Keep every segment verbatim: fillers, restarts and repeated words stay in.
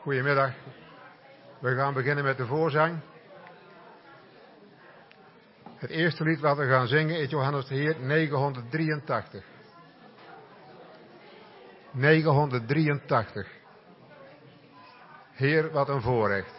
Goedemiddag. We gaan beginnen met de voorzang. Het eerste lied wat we gaan zingen is Johannes de Heer negenhonderddrieëntachtig. negenhonderddrieëntachtig. Heer, wat een voorrecht.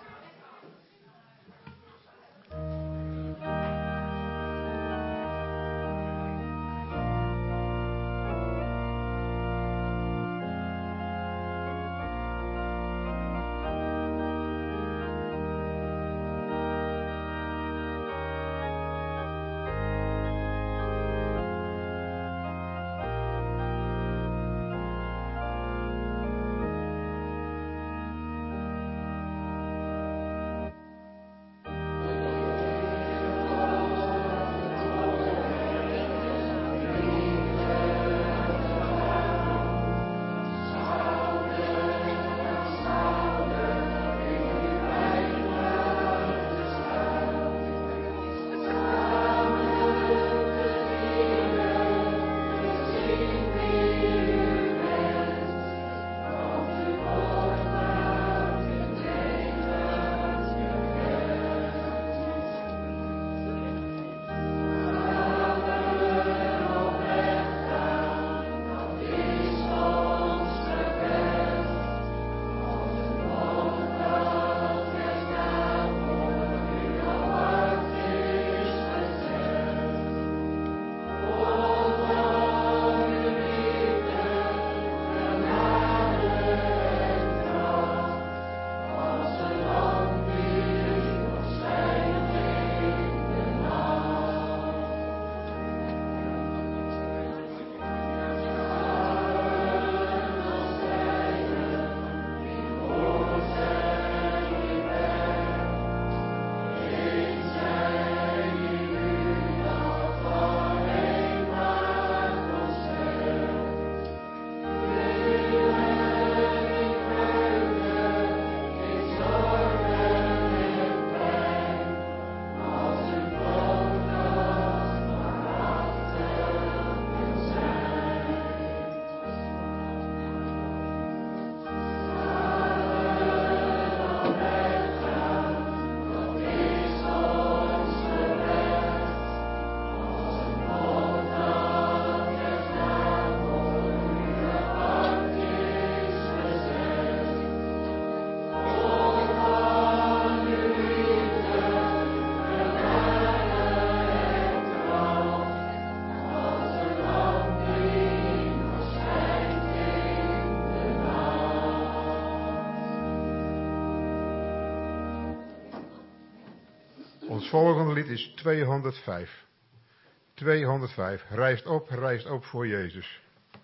Het volgende lied is tweehonderdvijf. tweehonderdvijf. Rijst op, rijst op voor Jezus.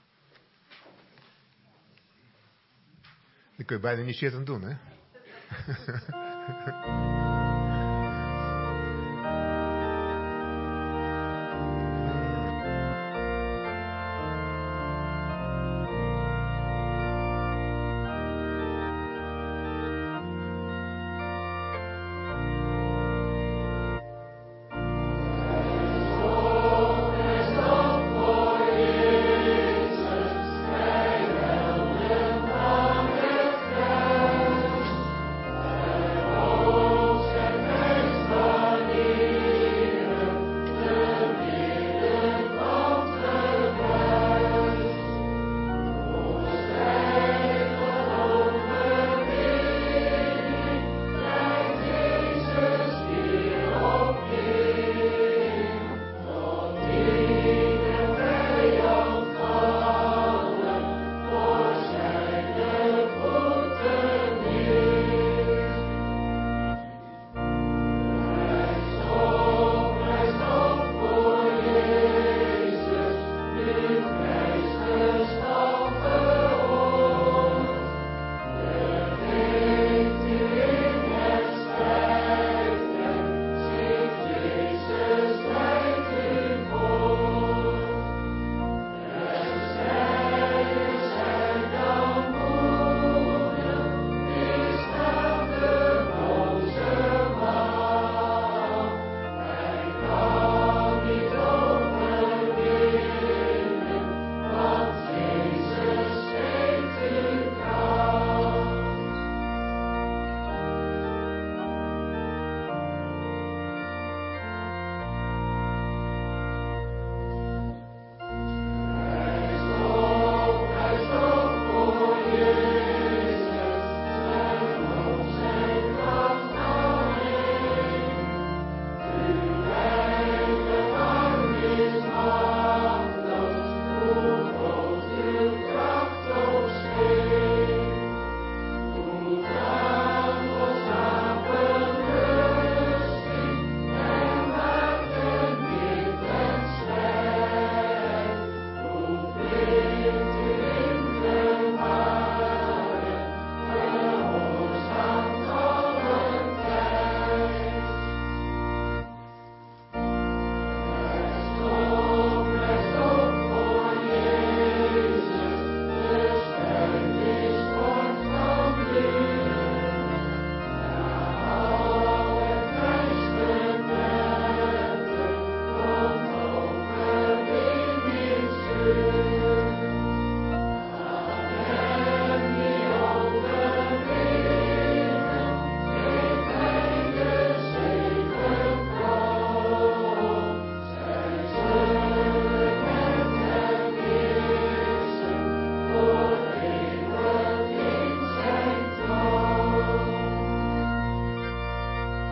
Dat kun je bijna niet zitten doen, hè? Oh,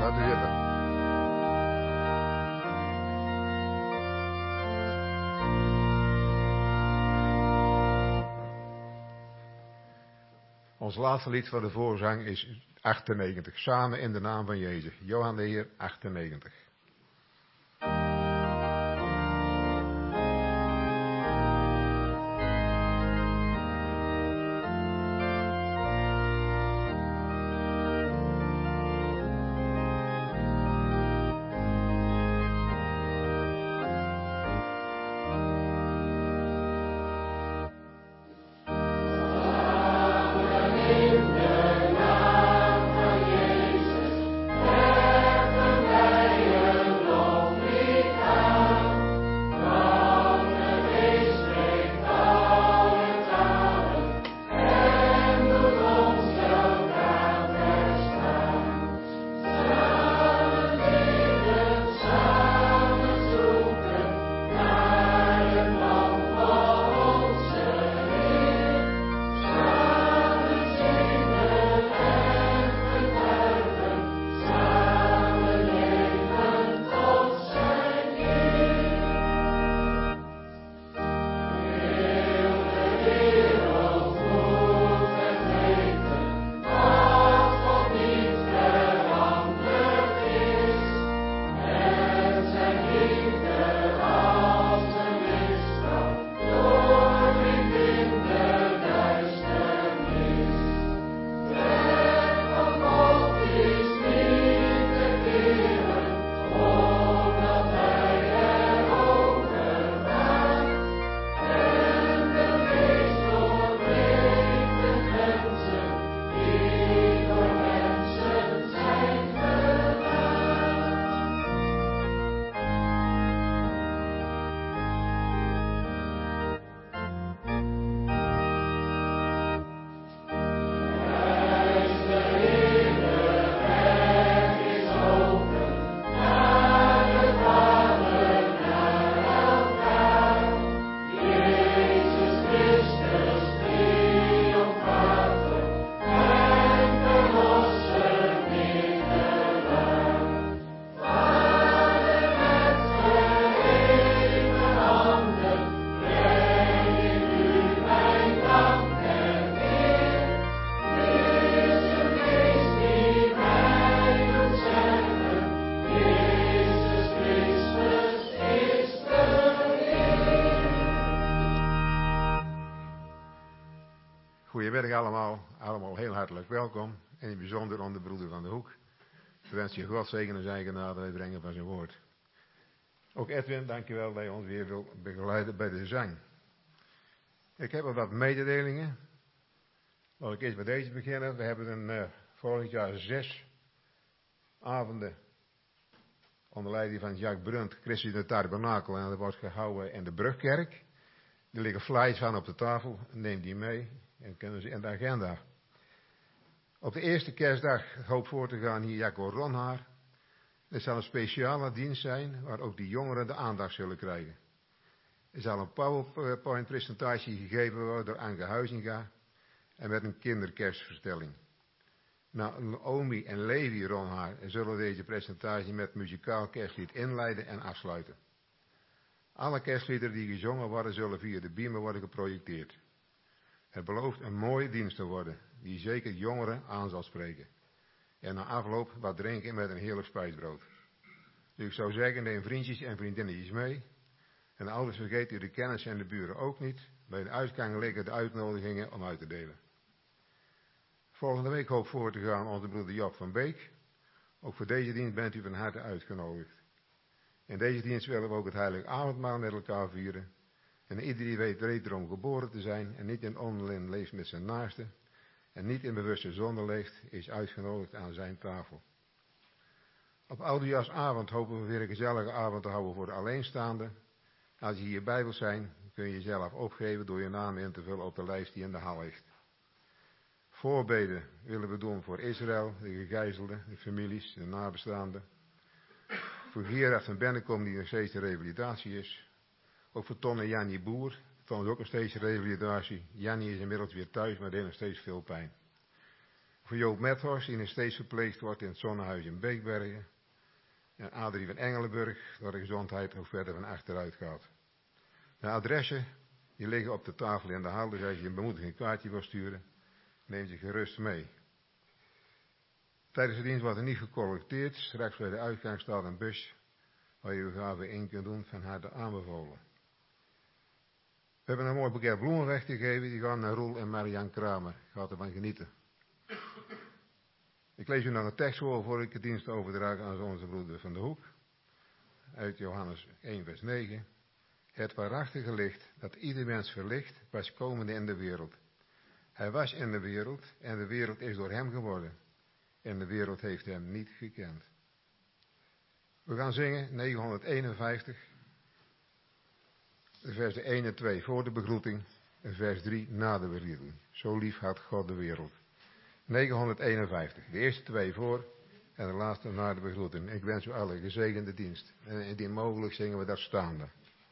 Gaat u zitten. Ons laatste lied van de voorzang is achtennegentig. Samen in de naam van Jezus. Johan de Heer, achtennegentig. Goedemiddag allemaal, allemaal heel hartelijk welkom. En in het bijzonder onder broeder van de Hoek. Ik wens je God zegen en zijn genade bij brengen van zijn woord. Ook Edwin, dankjewel dat je ons weer wil begeleiden bij de zang. Ik heb al wat mededelingen. Laat ik eerst bij deze beginnen. We hebben een, uh, vorig jaar zes avonden onder leiding van Jacques Brunt, Christus in de Tabernakel. En dat wordt gehouden in de Brugkerk. Er liggen flyers van op de tafel. Neem die mee. En kunnen ze in de agenda. Op de eerste kerstdag hoop voor te gaan hier Jacco Ronhaar. Er zal een speciale dienst zijn waar ook de jongeren de aandacht zullen krijgen. Er zal een PowerPoint presentatie gegeven worden door Anke Huizinga en met een kinderkerstvertelling. Naomi en Levi Ronhaar zullen deze presentatie met muzikaal kerstlied inleiden en afsluiten. Alle kerstliederen die gezongen worden zullen via de beamer worden geprojecteerd. Het belooft een mooie dienst te worden, die zeker jongeren aan zal spreken. En na afloop wat drinken met een heerlijk spijsbrood. Dus ik zou zeggen, neem vriendjes en vriendinnetjes mee. En ouders vergeet u de kennis en de buren ook niet. Bij de uitgang liggen de uitnodigingen om uit te delen. Volgende week hoop voor te gaan onze broeder Job van Beek. Ook voor deze dienst bent u van harte uitgenodigd. In deze dienst willen we ook het heilige avondmaal met elkaar vieren. En iedereen weet wederom geboren te zijn en niet in onlin leeft met zijn naaste en niet in bewuste zonde leeft, is uitgenodigd aan zijn tafel. Op oudejaarsavond hopen we weer een gezellige avond te houden voor de alleenstaanden. Als je hierbij wilt zijn, kun je jezelf opgeven door je naam in te vullen op de lijst die in de hal ligt. Voorbeden willen we doen voor Israël, de gegijzelden, de families, de nabestaanden. Voor Gerard van Bennekom die nog steeds de revalidatie is. Ook voor Ton en Jannie Boer. Ton is ook nog steeds revalidatie. Jannie is inmiddels weer thuis, maar die heeft nog steeds veel pijn. Voor Joop Methorst, die nog steeds verpleegd wordt in het Zonnehuis in Beekbergen. En Adrie van Engelenburg, waar de gezondheid ook verder van achteruit gaat. De adressen, die liggen op de tafel in de hal, dus als je een bemoedigend kaartje wil sturen, neem je gerust mee. Tijdens de dienst wordt er niet gecollecteerd. Straks bij de uitgang staat een bus waar je uw gave in kunt doen, van harte aanbevolen. We hebben een mooi boeket bloemen weggegeven, die gaan naar Roel en Marianne Kramer. Gaat ervan genieten. Ik lees u nog een tekst voor, voor ik de dienst overdraag aan onze broeder van de Hoek. Uit Johannes één vers negen. Het waarachtige licht dat ieder mens verlicht, was komende in de wereld. Hij was in de wereld en de wereld is door hem geworden. En de wereld heeft hem niet gekend. We gaan zingen negenhonderdeenenvijftig. Versen één en twee voor de begroeting. En vers drie na de begroeting. Zo lief had God de wereld. negenhonderdeenenvijftig. De eerste twee voor en de laatste na de begroeting. Ik wens u allen gezegende dienst. En indien mogelijk zingen we dat staande.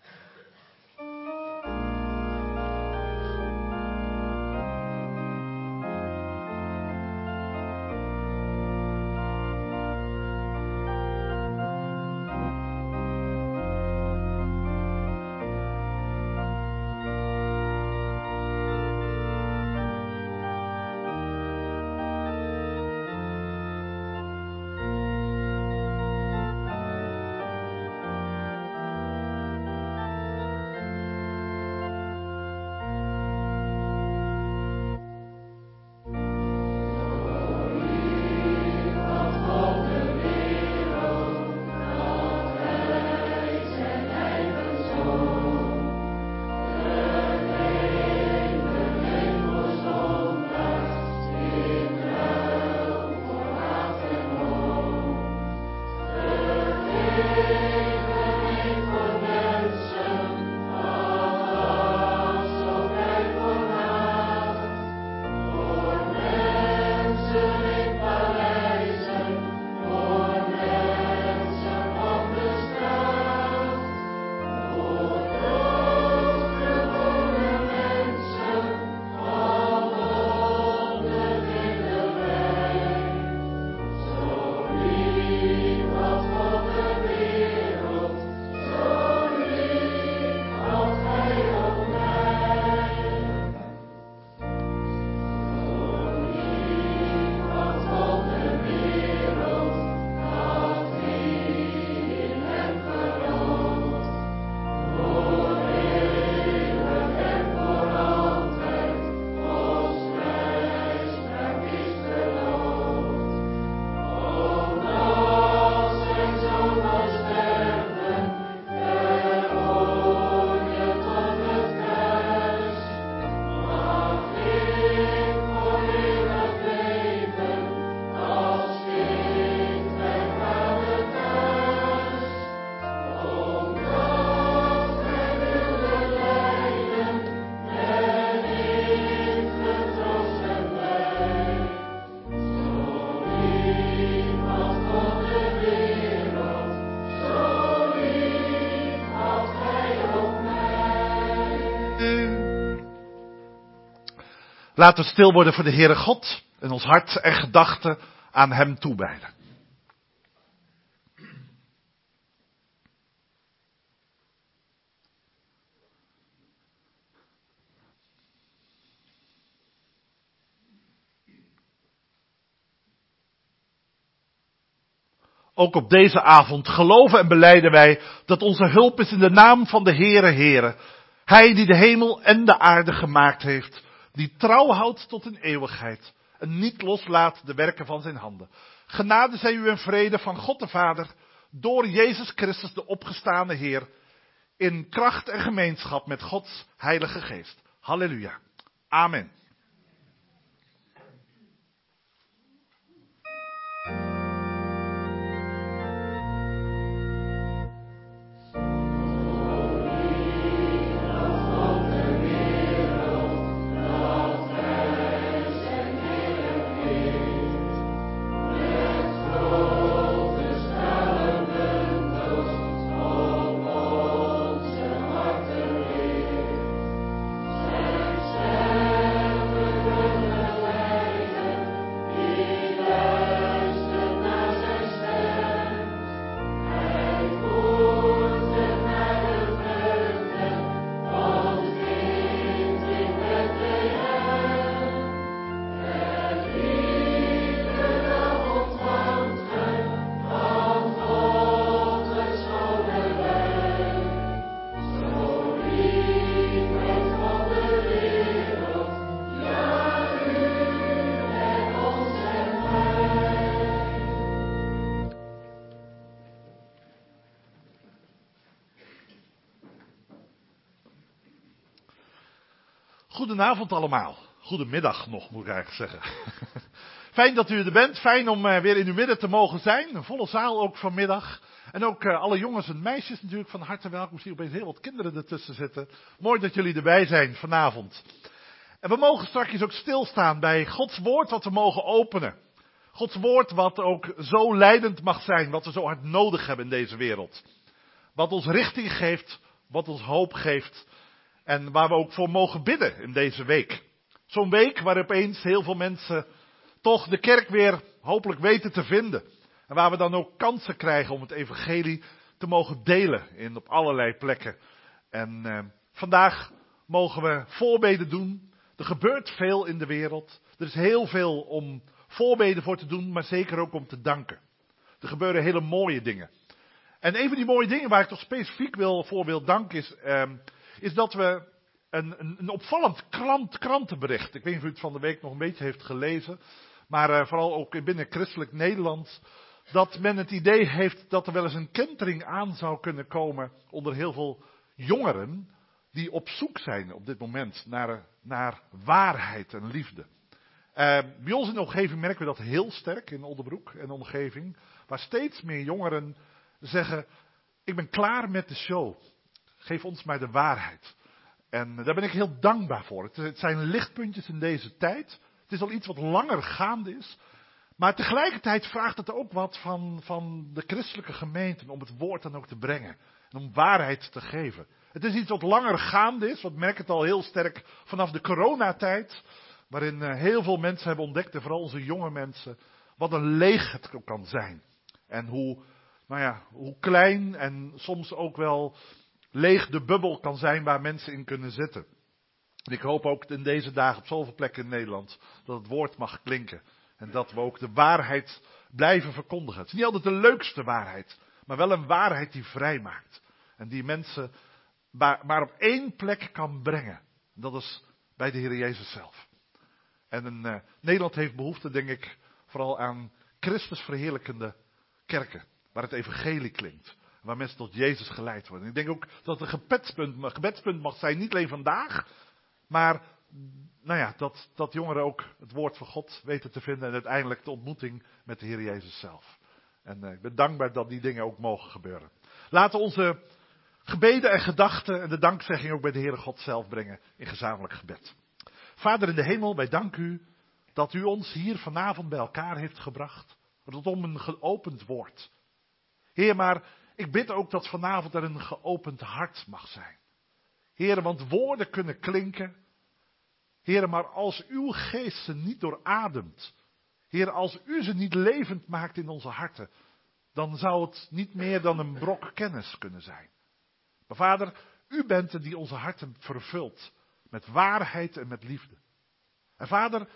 Laten we stil worden voor de Heere God en ons hart en gedachten aan Hem toewijden. Ook op deze avond geloven en belijden wij dat onze hulp is in de naam van de Heere Heere. Hij die de hemel en de aarde gemaakt heeft, die trouw houdt tot in eeuwigheid en niet loslaat de werken van zijn handen. Genade zij u en vrede van God de Vader, door Jezus Christus de opgestane Heer, in kracht en gemeenschap met Gods Heilige Geest. Halleluja. Amen. Zijn Goedenavond allemaal. Goedemiddag nog, moet ik eigenlijk zeggen. Fijn dat u er bent. Fijn om uh, weer in uw midden te mogen zijn. Een volle zaal ook vanmiddag. En ook uh, alle jongens en meisjes natuurlijk van harte welkom. Ik zie opeens heel wat kinderen ertussen zitten. Mooi dat jullie erbij zijn vanavond. En we mogen straks ook stilstaan bij Gods woord wat we mogen openen. Gods woord wat ook zo leidend mag zijn. Wat we zo hard nodig hebben in deze wereld. Wat ons richting geeft. Wat ons hoop geeft. En waar we ook voor mogen bidden in deze week. Zo'n week waar opeens heel veel mensen toch de kerk weer hopelijk weten te vinden. En waar we dan ook kansen krijgen om het evangelie te mogen delen in op allerlei plekken. En uh, vandaag mogen we voorbeden doen. Er gebeurt veel in de wereld. Er is heel veel om voorbeden voor te doen, maar zeker ook om te danken. Er gebeuren hele mooie dingen. En een van die mooie dingen waar ik toch specifiek wil, voor wil danken is, uh, is dat we een, een, een opvallend krant, krantenbericht, ik weet niet of u het van de week nog een beetje heeft gelezen, maar uh, vooral ook binnen christelijk Nederland, dat men het idee heeft dat er wel eens een kentering aan zou kunnen komen onder heel veel jongeren die op zoek zijn op dit moment naar, naar waarheid en liefde. Uh, bij ons in de omgeving merken we dat heel sterk in Oldebroek en de omgeving, waar steeds meer jongeren zeggen, ik ben klaar met de show, geef ons maar de waarheid. En daar ben ik heel dankbaar voor. Het, het zijn lichtpuntjes in deze tijd. Het is al iets wat langer gaande is. Maar tegelijkertijd vraagt het ook wat van, van de christelijke gemeenten om het woord dan ook te brengen. En om waarheid te geven. Het is iets wat langer gaande is. Want we merken het al heel sterk vanaf de coronatijd. Waarin heel veel mensen hebben ontdekt, en vooral onze jonge mensen, wat een leeg het kan zijn. En hoe, nou ja, hoe klein en soms ook wel leeg de bubbel kan zijn waar mensen in kunnen zitten. En ik hoop ook in deze dagen op zoveel plekken in Nederland dat het woord mag klinken. En dat we ook de waarheid blijven verkondigen. Het is niet altijd de leukste waarheid, maar wel een waarheid die vrij maakt. En die mensen maar op één plek kan brengen. En dat is bij de Heer Jezus zelf. En een, uh, Nederland heeft behoefte, denk ik, vooral aan Christus verheerlijkende kerken. Waar het evangelie klinkt. Waar mensen tot Jezus geleid worden. Ik denk ook dat het een gebedspunt, gebedspunt mag zijn, niet alleen vandaag. Maar nou ja, dat, dat jongeren ook het woord van God weten te vinden. En uiteindelijk de ontmoeting met de Heer Jezus zelf. En uh, ik ben dankbaar dat die dingen ook mogen gebeuren. Laten we onze gebeden en gedachten en de dankzegging ook bij de Heere God zelf brengen in gezamenlijk gebed. Vader in de hemel, wij danken u dat u ons hier vanavond bij elkaar heeft gebracht. Rondom een geopend woord. Heer, maar ik bid ook dat vanavond er een geopend hart mag zijn. Heer, want woorden kunnen klinken. Heer, maar als uw geest ze niet doorademt. Heer, als u ze niet levend maakt in onze harten. Dan zou het niet meer dan een brok kennis kunnen zijn. Maar Vader, u bent het die onze harten vervult. Met waarheid en met liefde. En Vader,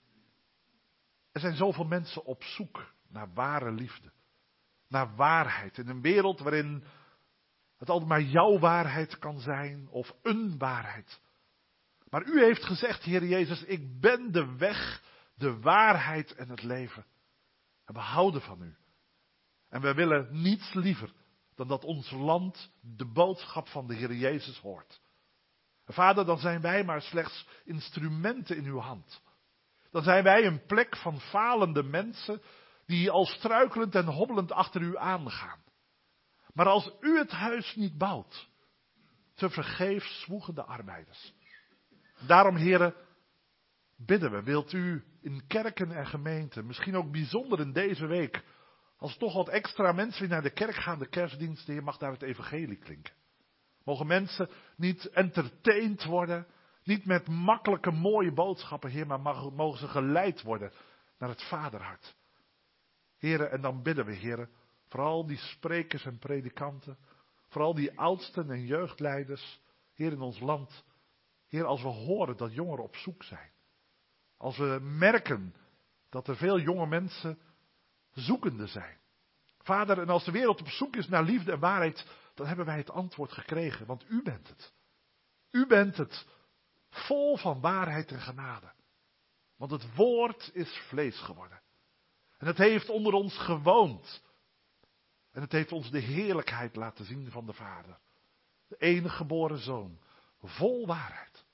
er zijn zoveel mensen op zoek naar ware liefde. Naar waarheid. In een wereld waarin het altijd maar jouw waarheid kan zijn. Of een waarheid. Maar u heeft gezegd, Heer Jezus, ik ben de weg, de waarheid en het leven. En we houden van u. En we willen niets liever dan dat ons land de boodschap van de Heer Jezus hoort. En Vader, dan zijn wij maar slechts instrumenten in uw hand. Dan zijn wij een plek van falende mensen die al struikelend en hobbelend achter u aangaan. Maar als u het huis niet bouwt, te vergeefs zwoegen de arbeiders. Daarom, heren, bidden we, wilt u in kerken en gemeenten, misschien ook bijzonder in deze week, als toch wat extra mensen weer naar de kerk gaan, de kerstdienst, Heer, mag daar het evangelie klinken. Mogen mensen niet entertained worden, niet met makkelijke mooie boodschappen, Heer, maar mogen ze geleid worden naar het vaderhart. Heren, en dan bidden we, heren, vooral die sprekers en predikanten, vooral die oudsten en jeugdleiders, Heer, in ons land. Heer, als we horen dat jongeren op zoek zijn. Als we merken dat er veel jonge mensen zoekende zijn. Vader, en als de wereld op zoek is naar liefde en waarheid, dan hebben wij het antwoord gekregen, want u bent het. U bent het, vol van waarheid en genade. Want het woord is vlees geworden. En het heeft onder ons gewoond. En het heeft ons de heerlijkheid laten zien van de Vader. De enige geboren Zoon. Vol waarheid.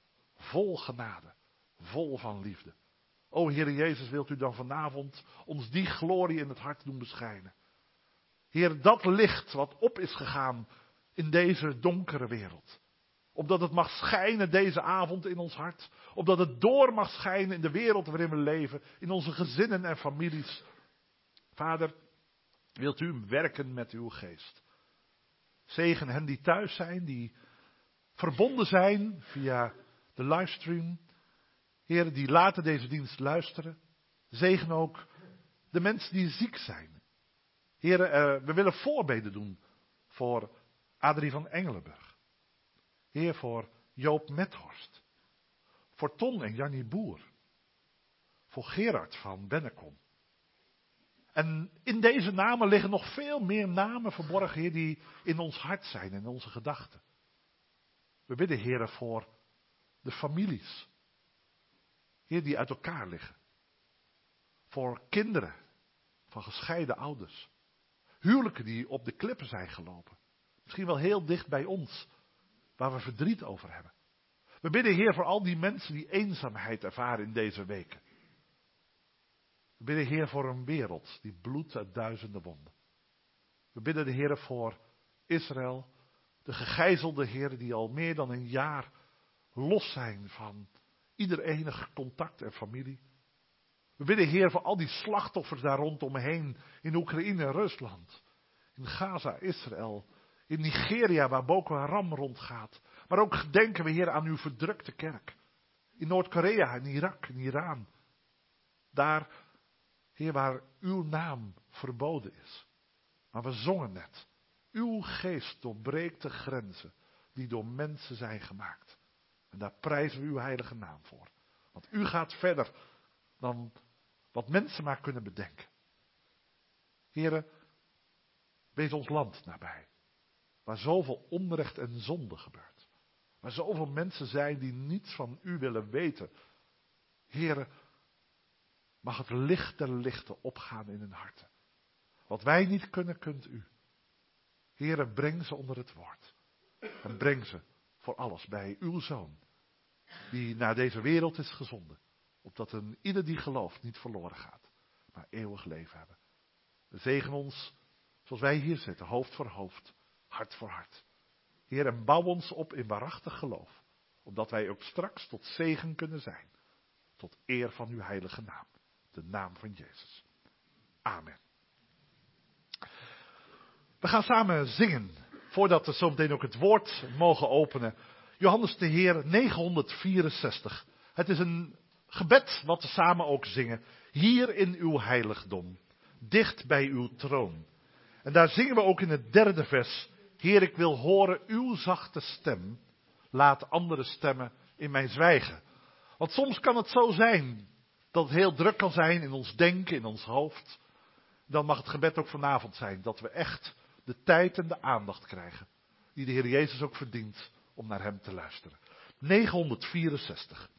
vol genade, vol van liefde. O Heer Jezus, wilt u dan vanavond ons die glorie in het hart doen beschijnen. Heer, dat licht wat op is gegaan in deze donkere wereld. Opdat het mag schijnen deze avond in ons hart. Opdat het door mag schijnen in de wereld waarin we leven. In onze gezinnen en families. Vader, wilt u werken met uw geest. Zegen hen die thuis zijn, die verbonden zijn via de livestream. Heer, die later deze dienst luisteren. Zegen ook de mensen die ziek zijn. Heer, uh, we willen voorbeden doen voor Adrie van Engelenburg. Heer, voor Joop Methorst. Voor Ton en Jannie Boer. Voor Gerard van Bennekom. En in deze namen liggen nog veel meer namen verborgen, Heer, die in ons hart zijn, in onze gedachten. We bidden, Heer, voor de families. Heer, die uit elkaar liggen. Voor kinderen van gescheiden ouders. Huwelijken die op de klippen zijn gelopen. Misschien wel heel dicht bij ons, waar we verdriet over hebben. We bidden, Heer, voor al die mensen die eenzaamheid ervaren in deze weken. We bidden, Heer, voor een wereld die bloedt uit duizenden wonden. We bidden de Heer voor Israël, de gegijzelde Heer die al meer dan een jaar los zijn van ieder enig contact en familie. We bidden, Heer, voor al die slachtoffers daar rondomheen in Oekraïne en Rusland. In Gaza, Israël, in Nigeria waar Boko Haram rondgaat. Maar ook gedenken we, Heer, aan uw verdrukte kerk. In Noord-Korea, in Irak, in Iran. Daar, Heer, waar uw naam verboden is. Maar we zongen net. Uw geest doorbreekt de grenzen die door mensen zijn gemaakt. En daar prijzen we uw heilige naam voor. Want u gaat verder dan wat mensen maar kunnen bedenken. Heren, wees ons land nabij. Waar zoveel onrecht en zonde gebeurt. Waar zoveel mensen zijn die niets van u willen weten. Heren, mag het licht der lichten opgaan in hun harten. Wat wij niet kunnen, kunt u. Heren, breng ze onder het woord. En breng ze voor alles bij uw Zoon. Die naar deze wereld is gezonden. Opdat een ieder die gelooft niet verloren gaat. Maar eeuwig leven hebben. Zegen ons, zoals wij hier zitten, hoofd voor hoofd. Hart voor hart. Heer, en bouw ons op in waarachtig geloof. Opdat wij ook straks tot zegen kunnen zijn. Tot eer van uw heilige naam. De naam van Jezus. Amen. We gaan samen zingen. Voordat we zo meteen ook het woord mogen openen. Johannes de Heer negenhonderdvierenzestig. Het is een gebed wat we samen ook zingen. Hier in uw heiligdom. Dicht bij uw troon. En daar zingen we ook in het derde vers. Heer, ik wil horen uw zachte stem. Laat andere stemmen in mij zwijgen. Want soms kan het zo zijn dat het heel druk kan zijn in ons denken, in ons hoofd. Dan mag het gebed ook vanavond zijn dat we echt de tijd en de aandacht krijgen. Die de Heer Jezus ook verdient om naar hem te luisteren. negenhonderdvierenzestig.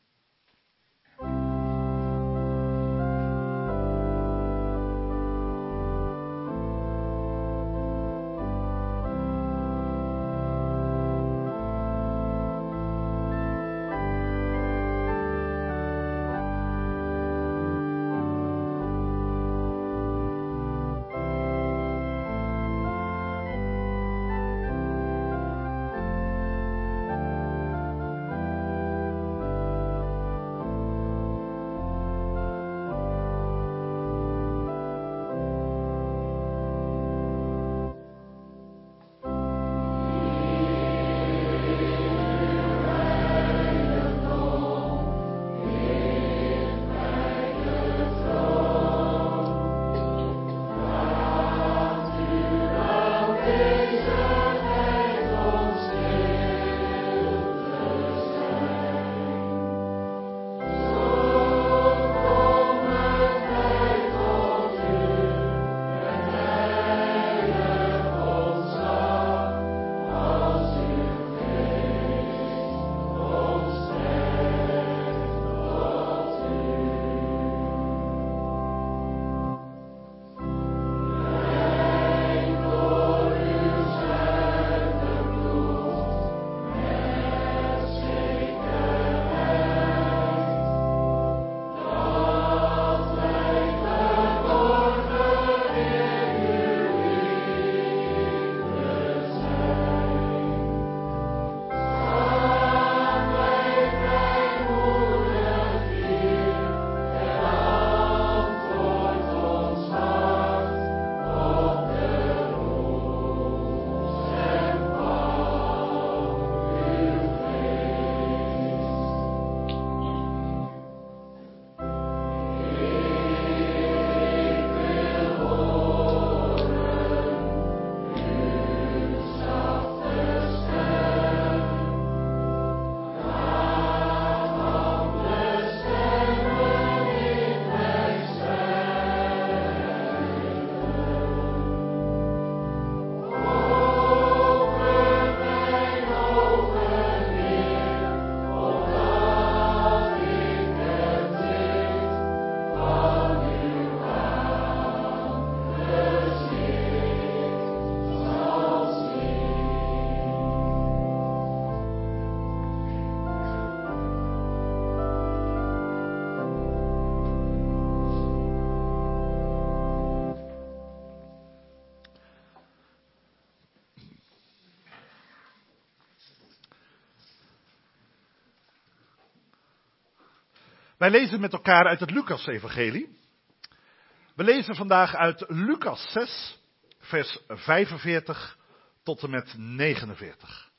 Wij lezen met elkaar uit het Lucas-evangelie. We lezen vandaag uit Lucas zes, vers vijfenveertig tot en met negenenveertig.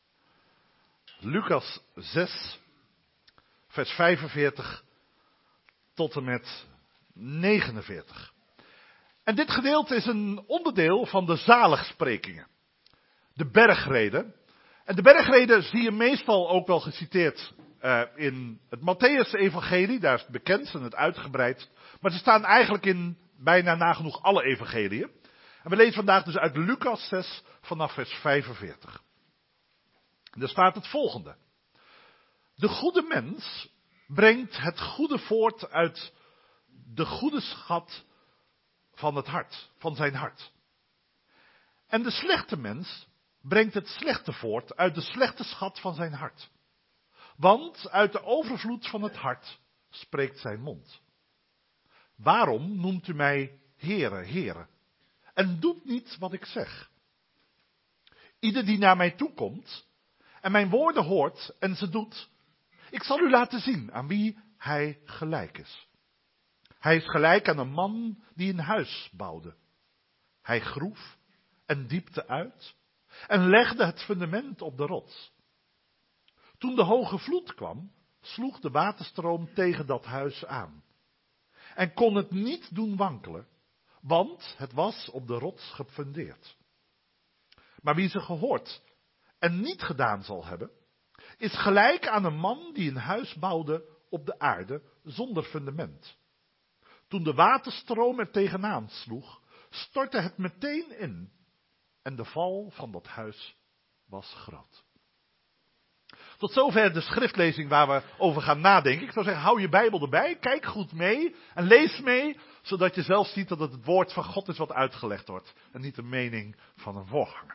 Lucas zes, vers vijfenveertig tot en met negenenveertig. En dit gedeelte is een onderdeel van de zaligsprekingen. De bergreden. En de bergreden zie je meestal ook wel geciteerd uh, in het Mattheüs-evangelie. Daar is het bekend en het uitgebreid. Maar ze staan eigenlijk in bijna nagenoeg alle evangeliën. En we lezen vandaag dus uit Lucas zes vanaf vers vijfenveertig. En daar staat het volgende. De goede mens brengt het goede voort uit de goede schat van het hart, van zijn hart. En de slechte mens brengt het slechte voort uit de slechte schat van zijn hart. Want uit de overvloed van het hart spreekt zijn mond. Waarom noemt u mij Heere, Heere, en doet niet wat ik zeg? Ieder die naar mij toekomt en mijn woorden hoort en ze doet, ik zal u laten zien aan wie hij gelijk is. Hij is gelijk aan een man die een huis bouwde. Hij groef en diepte uit en legde het fundament op de rots. Toen de hoge vloed kwam, sloeg de waterstroom tegen dat huis aan. En kon het niet doen wankelen, want het was op de rots gefundeerd. Maar wie ze gehoord en niet gedaan zal hebben, is gelijk aan een man die een huis bouwde op de aarde zonder fundament. Toen de waterstroom er tegenaan sloeg, stortte het meteen in en de val van dat huis was groot. Tot zover de schriftlezing waar we over gaan nadenken. Ik zou zeggen, hou je Bijbel erbij, kijk goed mee en lees mee, zodat je zelf ziet dat het het woord van God is wat uitgelegd wordt en niet de mening van een voorganger.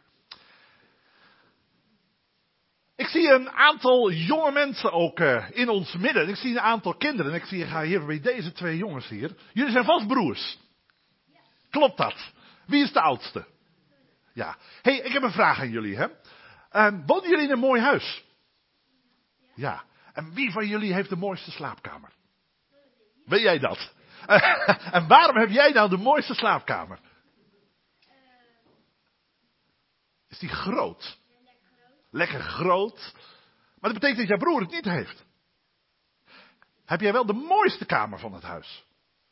Ik zie een aantal jonge mensen ook uh, in ons midden. Ik zie een aantal kinderen. En ik zie, ga hier bij deze twee jongens hier. Jullie zijn vast broers. Klopt dat? Wie is de oudste? Ja. Hey, ik heb een vraag aan jullie. Hè? Uh, wonen jullie in een mooi huis? Ja. En wie van jullie heeft de mooiste slaapkamer? Weet jij dat? Uh, en waarom heb jij nou de mooiste slaapkamer? Is die groot? Lekker groot. Maar dat betekent dat jouw broer het niet heeft. Heb jij wel de mooiste kamer van het huis?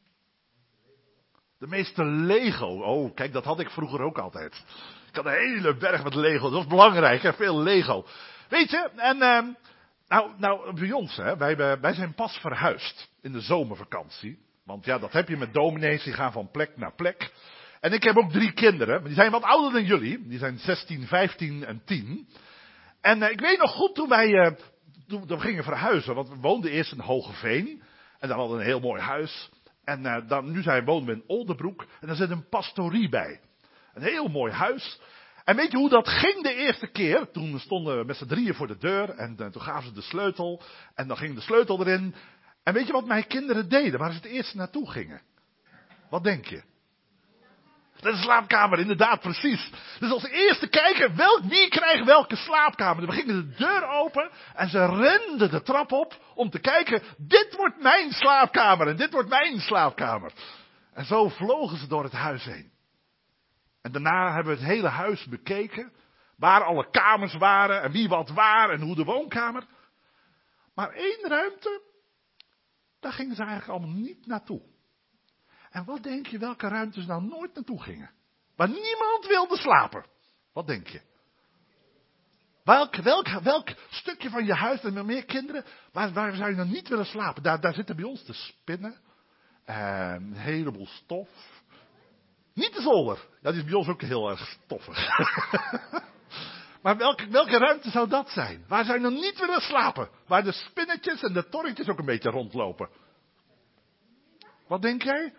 De meeste Lego. Oh, kijk, dat had ik vroeger ook altijd. Ik had een hele berg met Lego. Dat was belangrijk, hè? Veel Lego. Weet je, en uh, nou, nou, bij ons, hè, wij, wij zijn pas verhuisd in de zomervakantie. Want ja, dat heb je met dominees, die gaan van plek naar plek. En ik heb ook drie kinderen, maar die zijn wat ouder dan jullie. Die zijn zestien, vijftien en tien. En uh, ik weet nog goed toen wij uh, toen, toen we gingen verhuizen, want we woonden eerst in Hogeveen. En dan hadden we een heel mooi huis. En uh, dan, nu zijn, wonen we in Oldenbroek. En daar zit een pastorie bij. Een heel mooi huis. En weet je hoe dat ging de eerste keer? Toen stonden we met z'n drieën voor de deur. En uh, toen gaven ze de sleutel. En dan ging de sleutel erin. En weet je wat mijn kinderen deden? Waar ze het eerst naartoe gingen? Wat denk je? De slaapkamer, inderdaad, precies. Dus als eerste kijken, welk, wie krijgt welke slaapkamer. We gingen de deur open en ze renden de trap op om te kijken, dit wordt mijn slaapkamer en dit wordt mijn slaapkamer. En zo vlogen ze door het huis heen. En daarna hebben we het hele huis bekeken, waar alle kamers waren en wie wat waar en hoe de woonkamer. Maar één ruimte, daar gingen ze eigenlijk allemaal niet naartoe. En wat denk je welke ruimtes nou nooit naartoe gingen? Waar niemand wilde slapen. Wat denk je? Welk, welk, welk stukje van je huis, en met meer kinderen, waar, waar zou je nou niet willen slapen? Daar, daar zitten bij ons de spinnen. En een heleboel stof. Niet de zolder. Ja, die is bij ons ook heel erg stoffig. Maar welke, welke ruimte zou dat zijn? Waar zou je nou niet willen slapen? Waar de spinnetjes en de torretjes ook een beetje rondlopen. Wat denk jij?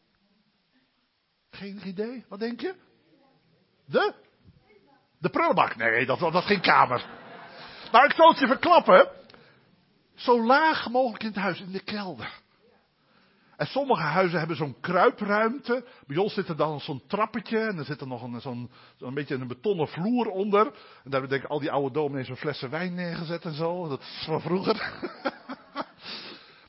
Geen idee. Wat denk je? De? De prullenbak. Nee, dat was geen kamer. Maar ik zal het je verklappen. Zo laag mogelijk in het huis, in de kelder. En sommige huizen hebben zo'n kruipruimte. Bij ons zit er dan zo'n trappetje. En er zit er nog een, zo'n, zo'n beetje een betonnen vloer onder. En daar hebben denk ik al die oude dominees een flessen wijn neergezet en zo. Dat is van vroeger.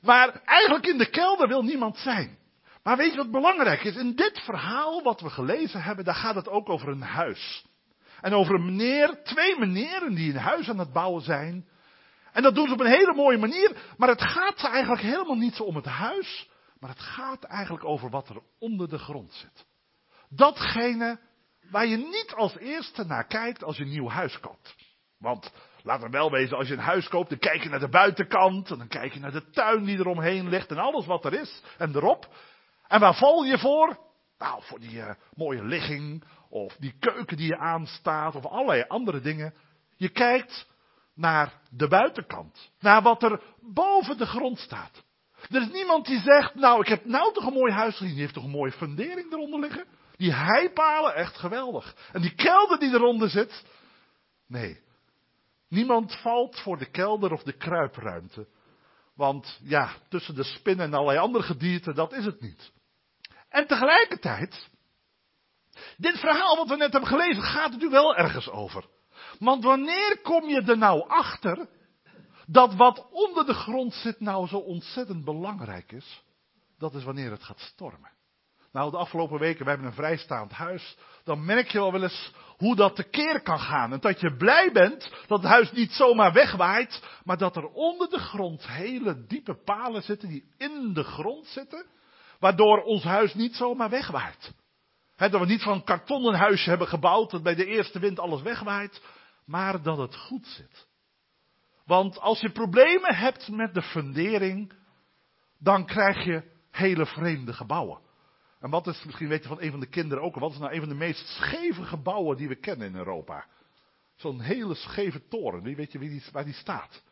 Maar eigenlijk in de kelder wil niemand zijn. Maar weet je wat belangrijk is? In dit verhaal wat we gelezen hebben, daar gaat het ook over een huis. En over een meneer, twee meneren die een huis aan het bouwen zijn. En dat doen ze op een hele mooie manier. Maar het gaat eigenlijk helemaal niet zo om het huis. Maar het gaat eigenlijk over wat er onder de grond zit. Datgene waar je niet als eerste naar kijkt als je een nieuw huis koopt. Want laat er wel wezen, als je een huis koopt, dan kijk je naar de buitenkant. En dan kijk je naar de tuin die eromheen ligt en alles wat er is en erop. En waar val je voor? Nou, voor die uh, mooie ligging. Of die keuken die je aanstaat. Of allerlei andere dingen. Je kijkt naar de buitenkant. Naar wat er boven de grond staat. Er is niemand die zegt, nou ik heb nou toch een mooi huis gezien. Die heeft toch een mooie fundering eronder liggen. Die heipalen, echt geweldig. En die kelder die eronder zit. Nee. Niemand valt voor de kelder of de kruipruimte. Want ja, tussen de spinnen en allerlei andere gedierte, dat is het niet. En tegelijkertijd, dit verhaal wat we net hebben gelezen, gaat het u wel ergens over. Want wanneer kom je er nou achter dat wat onder de grond zit nou zo ontzettend belangrijk is? Dat is wanneer het gaat stormen. Nou, de afgelopen weken, we hebben een vrijstaand huis. Dan merk je wel wel eens hoe dat tekeer kan gaan. En dat je blij bent dat het huis niet zomaar wegwaait. Maar dat er onder de grond hele diepe palen zitten die in de grond zitten. Waardoor ons huis niet zomaar wegwaait. He, dat we niet van een kartonnen huisje hebben gebouwd dat bij de eerste wind alles wegwaait. Maar dat het goed zit. Want als je problemen hebt met de fundering, dan krijg je hele vreemde gebouwen. En wat is, misschien weet je van een van de kinderen ook, wat is nou een van de meest scheve gebouwen die we kennen in Europa? Zo'n hele scheve toren, wie weet je wie die, waar die staat?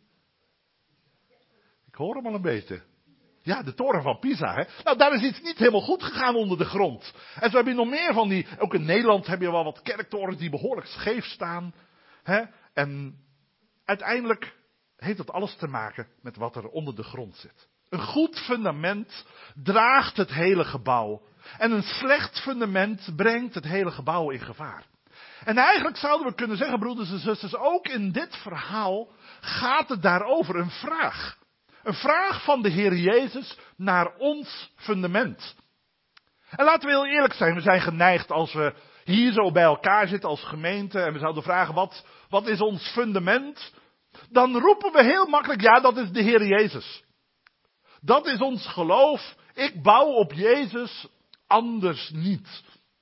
Ik hoor hem al een beetje. Ja, de toren van Pisa, hè. Nou, daar is iets niet helemaal goed gegaan onder de grond. En zo heb je nog meer van die, ook in Nederland heb je wel wat kerktorens die behoorlijk scheef staan. Hè. En uiteindelijk heeft dat alles te maken met wat er onder de grond zit. Een goed fundament draagt het hele gebouw. En een slecht fundament brengt het hele gebouw in gevaar. En eigenlijk zouden we kunnen zeggen, broeders en zusters, ook in dit verhaal gaat het daarover een vraag. Een vraag van de Heer Jezus naar ons fundament. En laten we heel eerlijk zijn, we zijn geneigd als we hier zo bij elkaar zitten als gemeente en we zouden vragen, wat, wat is ons fundament? Dan roepen we heel makkelijk, ja, dat is de Heer Jezus. Dat is ons geloof. Ik bouw op Jezus, anders niet.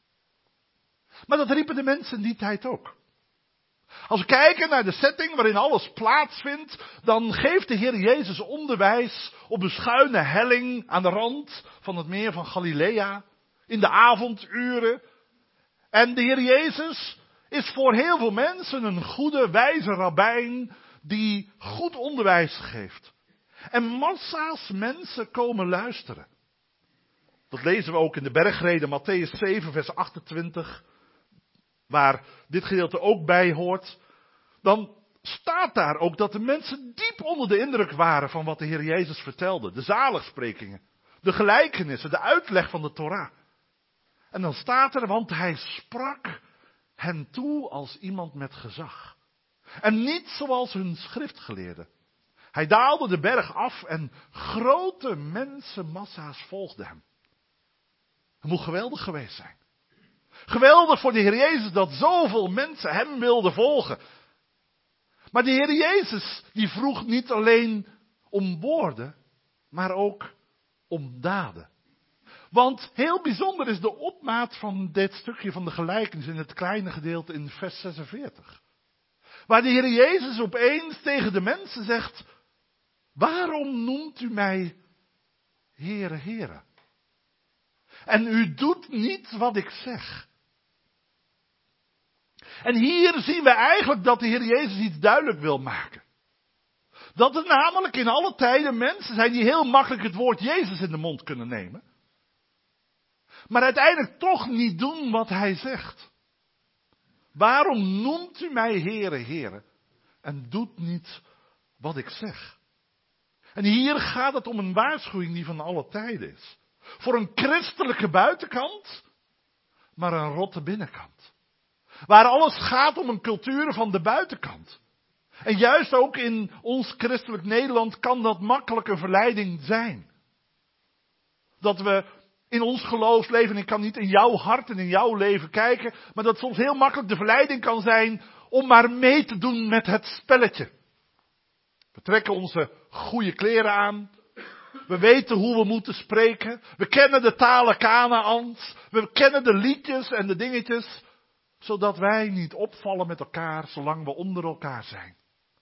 Maar dat riepen de mensen in die tijd ook. Als we kijken naar de setting waarin alles plaatsvindt, dan geeft de Heer Jezus onderwijs op een schuine helling aan de rand van het meer van Galilea, in de avonduren. En de Heer Jezus is voor heel veel mensen een goede, wijze rabbijn die goed onderwijs geeft. En massa's mensen komen luisteren. Dat lezen we ook in de bergreden, Mattheüs zeven, vers achtentwintig. Waar dit gedeelte ook bij hoort. Dan staat daar ook dat de mensen diep onder de indruk waren van wat de Heer Jezus vertelde. De zaligsprekingen, de gelijkenissen, de uitleg van de Torah. En dan staat er, want hij sprak hen toe als iemand met gezag. En niet zoals hun schriftgeleerden. Hij daalde de berg af en grote mensenmassa's volgden hem. Het moet geweldig geweest zijn. Geweldig voor de Heer Jezus dat zoveel mensen hem wilden volgen. Maar de Heer Jezus die vroeg niet alleen om woorden, maar ook om daden. Want heel bijzonder is de opmaat van dit stukje van de gelijkenis in het kleine gedeelte in vers zesenveertig. Waar de Heer Jezus opeens tegen de mensen zegt, waarom noemt u mij Heere, Heere? En u doet niet wat ik zeg. En hier zien we eigenlijk dat de Heer Jezus iets duidelijk wil maken. Dat er namelijk in alle tijden mensen zijn die heel makkelijk het woord Jezus in de mond kunnen nemen. Maar uiteindelijk toch niet doen wat hij zegt. Waarom noemt u mij Heere, Heere? En doet niet wat ik zeg. En hier gaat het om een waarschuwing die van alle tijden is. Voor een christelijke buitenkant, maar een rotte binnenkant. Waar alles gaat om een cultuur van de buitenkant. En juist ook in ons christelijk Nederland kan dat makkelijk een verleiding zijn. Dat we in ons geloofsleven, ik kan niet in jouw hart en in jouw leven kijken, maar dat soms heel makkelijk de verleiding kan zijn om maar mee te doen met het spelletje. We trekken onze goede kleren aan. We weten hoe we moeten spreken. We kennen de talen Kanaans. We kennen de liedjes en de dingetjes. Zodat wij niet opvallen met elkaar zolang we onder elkaar zijn.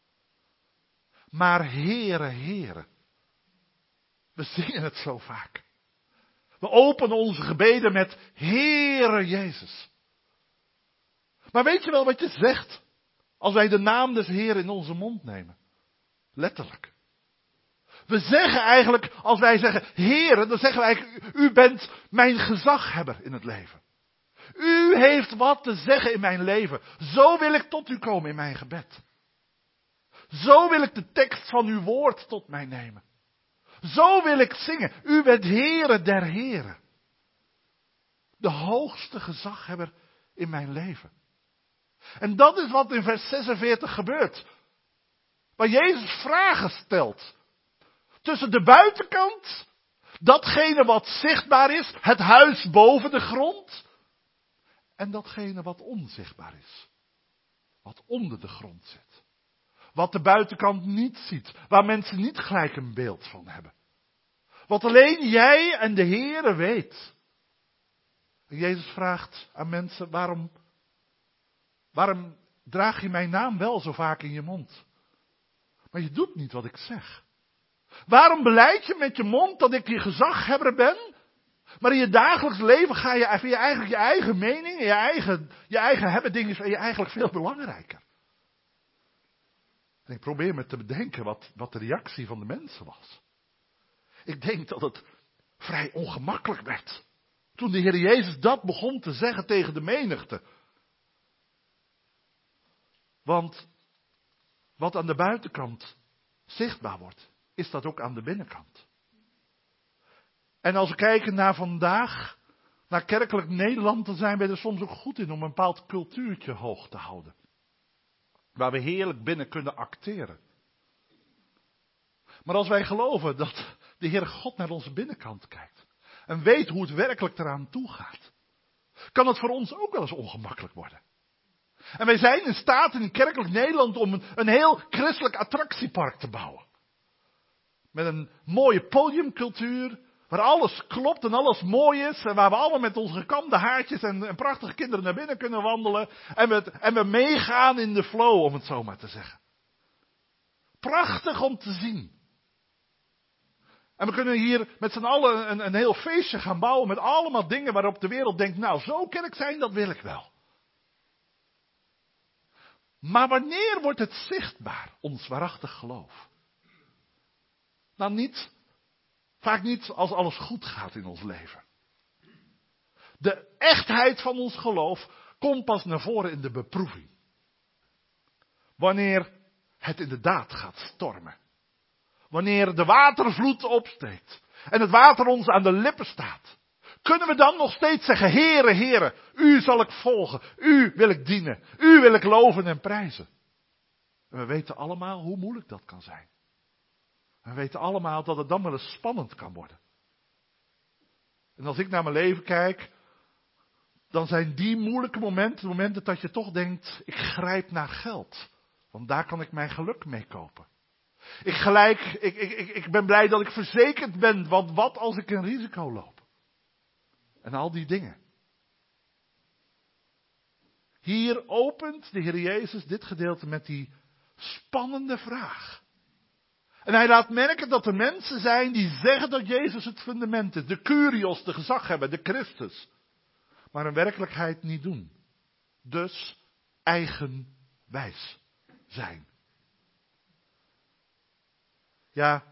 Maar Heere, Heere. We zingen het zo vaak. We openen onze gebeden met Heere Jezus. Maar weet je wel wat je zegt? Als wij de naam des Heeren in onze mond nemen. Letterlijk. We zeggen eigenlijk, als wij zeggen Heere, dan zeggen wij eigenlijk, u bent mijn gezaghebber in het leven. U heeft wat te zeggen in mijn leven. Zo wil ik tot u komen in mijn gebed. Zo wil ik de tekst van uw woord tot mij nemen. Zo wil ik zingen. U bent Heere der Heren. De hoogste gezaghebber in mijn leven. En dat is wat in vers zesenveertig gebeurt. Waar Jezus vragen stelt. Tussen de buitenkant, datgene wat zichtbaar is, het huis boven de grond. En datgene wat onzichtbaar is. Wat onder de grond zit. Wat de buitenkant niet ziet. Waar mensen niet gelijk een beeld van hebben. Wat alleen jij en de Heere weet. En Jezus vraagt aan mensen, waarom, waarom draag je mijn naam wel zo vaak in je mond? Maar je doet niet wat ik zeg. Waarom belijd je met je mond dat ik je gezaghebber ben? Maar in je dagelijks leven ga je, vind je eigenlijk je eigen mening, je eigen, je eigen hebben dingen vind je eigenlijk veel belangrijker. En ik probeer me te bedenken wat, wat de reactie van de mensen was. Ik denk dat het vrij ongemakkelijk werd. Toen de Heer Jezus dat begon te zeggen tegen de menigte. Want wat aan de buitenkant zichtbaar wordt, is dat ook aan de binnenkant. En als we kijken naar vandaag, naar kerkelijk Nederland, dan zijn we er soms ook goed in om een bepaald cultuurtje hoog te houden. Waar we heerlijk binnen kunnen acteren. Maar als wij geloven dat de Heer God naar onze binnenkant kijkt. En weet hoe het werkelijk eraan toe gaat. Kan het voor ons ook wel eens ongemakkelijk worden. En wij zijn in staat in kerkelijk Nederland om een, een heel christelijk attractiepark te bouwen. Met een mooie podiumcultuur. Waar alles klopt en alles mooi is. En waar we allemaal met onze gekamde haartjes en, en prachtige kinderen naar binnen kunnen wandelen. En we, en we meegaan in de flow, om het zo maar te zeggen. Prachtig om te zien. En we kunnen hier met z'n allen een, een heel feestje gaan bouwen. Met allemaal dingen waarop de wereld denkt, nou zo kerk zijn, dat wil ik wel. Maar wanneer wordt het zichtbaar, ons waarachtig geloof? Nou niet, vaak niet als alles goed gaat in ons leven. De echtheid van ons geloof komt pas naar voren in de beproeving. Wanneer het inderdaad gaat stormen. Wanneer de watervloed opsteekt. En het water ons aan de lippen staat. Kunnen we dan nog steeds zeggen, Heere, Heere, u zal ik volgen. U wil ik dienen. U wil ik loven en prijzen. En we weten allemaal hoe moeilijk dat kan zijn. We weten allemaal dat het dan wel eens spannend kan worden. En als ik naar mijn leven kijk, dan zijn die moeilijke momenten, de momenten dat je toch denkt, ik grijp naar geld. Want daar kan ik mijn geluk mee kopen. Ik, gelijk, ik, ik, ik, ik ben blij dat ik verzekerd ben, want wat als ik een risico loop? En al die dingen. Hier opent de Heer Jezus dit gedeelte met die spannende vraag. En hij laat merken dat er mensen zijn die zeggen dat Jezus het fundament is. De Kyrios, de gezaghebber, de Christus. Maar in werkelijkheid niet doen. Dus eigenwijs zijn. Ja,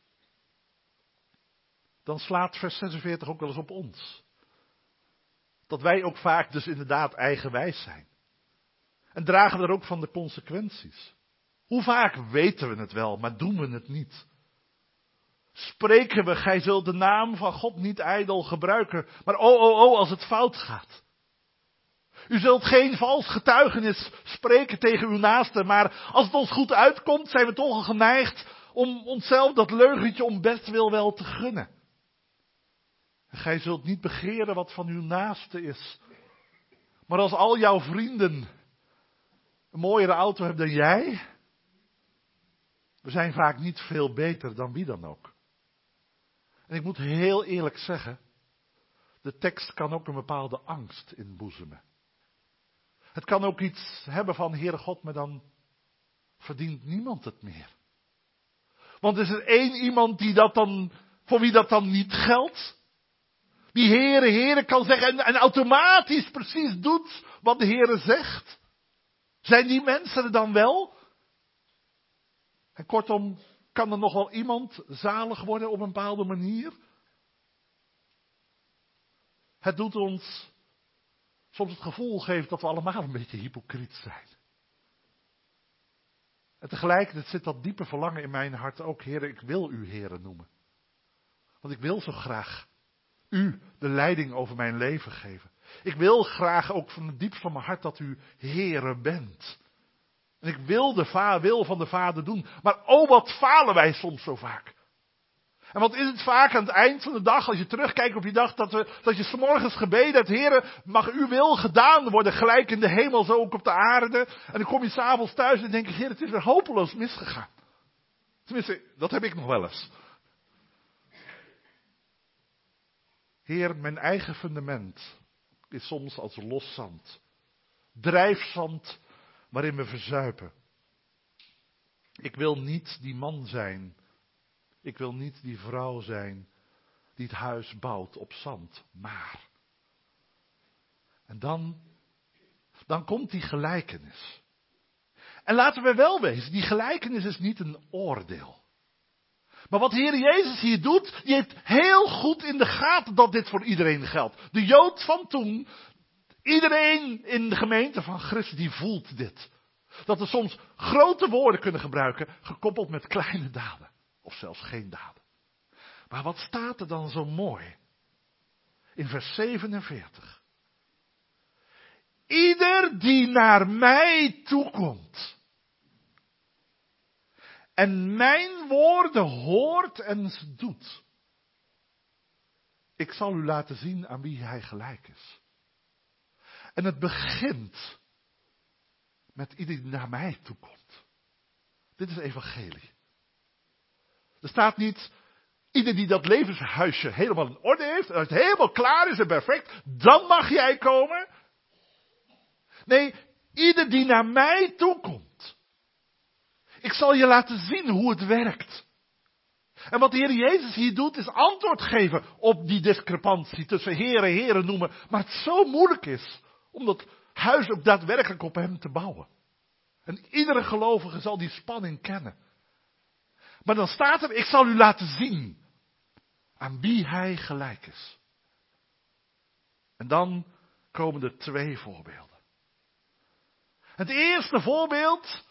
dan slaat vers zesenveertig ook wel eens op ons. Dat wij ook vaak dus inderdaad eigenwijs zijn. En dragen we er ook van de consequenties. Hoe vaak weten we het wel, maar doen we het niet? Spreken we, gij zult de naam van God niet ijdel gebruiken. Maar oh, oh, oh, als het fout gaat. U zult geen vals getuigenis spreken tegen uw naaste, maar als het ons goed uitkomt, zijn we toch al geneigd om onszelf dat leugentje om bestwil wel te gunnen. En gij zult niet begeren wat van uw naaste is. Maar als al jouw vrienden een mooiere auto hebben dan jij, we zijn vaak niet veel beter dan wie dan ook. En ik moet heel eerlijk zeggen, de tekst kan ook een bepaalde angst inboezemen. Het kan ook iets hebben van, Heere God, maar dan verdient niemand het meer. Want is er één iemand die dat dan, voor wie dat dan niet geldt? Die Heere, Heere kan zeggen en, en automatisch precies doet wat de Heere zegt. Zijn die mensen er dan wel? En kortom, kan er nog wel iemand zalig worden op een bepaalde manier? Het doet ons soms het gevoel geven dat we allemaal een beetje hypocriet zijn. En tegelijkertijd zit dat diepe verlangen in mijn hart ook, Heere, ik wil u Heere noemen. Want ik wil zo graag u de leiding over mijn leven geven. Ik wil graag ook van het diepst van mijn hart dat u Heere bent. En ik wil de va- wil van de Vader doen. Maar oh, wat falen wij soms zo vaak. En wat is het vaak aan het eind van de dag, als je terugkijkt op je dag, dat, we, dat je 's morgens gebeden hebt, Heere, mag uw wil gedaan worden, gelijk in de hemel, zo ook op de aarde. En dan kom je 's avonds thuis en denk je, Heer, het is weer hopeloos misgegaan. Tenminste, dat heb ik nog wel eens. Heer, mijn eigen fundament is soms als los zand. Drijfzand waarin we verzuipen. Ik wil niet die man zijn. Ik wil niet die vrouw zijn die het huis bouwt op zand. Maar. En dan, dan komt die gelijkenis. En laten we wel wezen, die gelijkenis is niet een oordeel. Maar wat de Heer Jezus hier doet, die heeft heel goed in de gaten dat dit voor iedereen geldt. De Jood van toen, iedereen in de gemeente van Christus, die voelt dit. Dat we soms grote woorden kunnen gebruiken, gekoppeld met kleine daden. Of zelfs geen daden. Maar wat staat er dan zo mooi? In vers zevenenveertig. Ieder die naar mij toekomt. En mijn woorden hoort en doet. Ik zal u laten zien aan wie hij gelijk is. En het begint met ieder die naar mij toekomt. Dit is evangelie. Er staat niet, ieder die dat levenshuisje helemaal in orde heeft, en als het helemaal klaar is en perfect, dan mag jij komen. Nee, ieder die naar mij toekomt. Ik zal je laten zien hoe het werkt. En wat de Heer Jezus hier doet, is antwoord geven op die discrepantie tussen Heere, Heere noemen. Maar het zo moeilijk is om dat huis ook daadwerkelijk op hem te bouwen. En iedere gelovige zal die spanning kennen. Maar dan staat er, ik zal u laten zien aan wie hij gelijk is. En dan komen er twee voorbeelden. Het eerste voorbeeld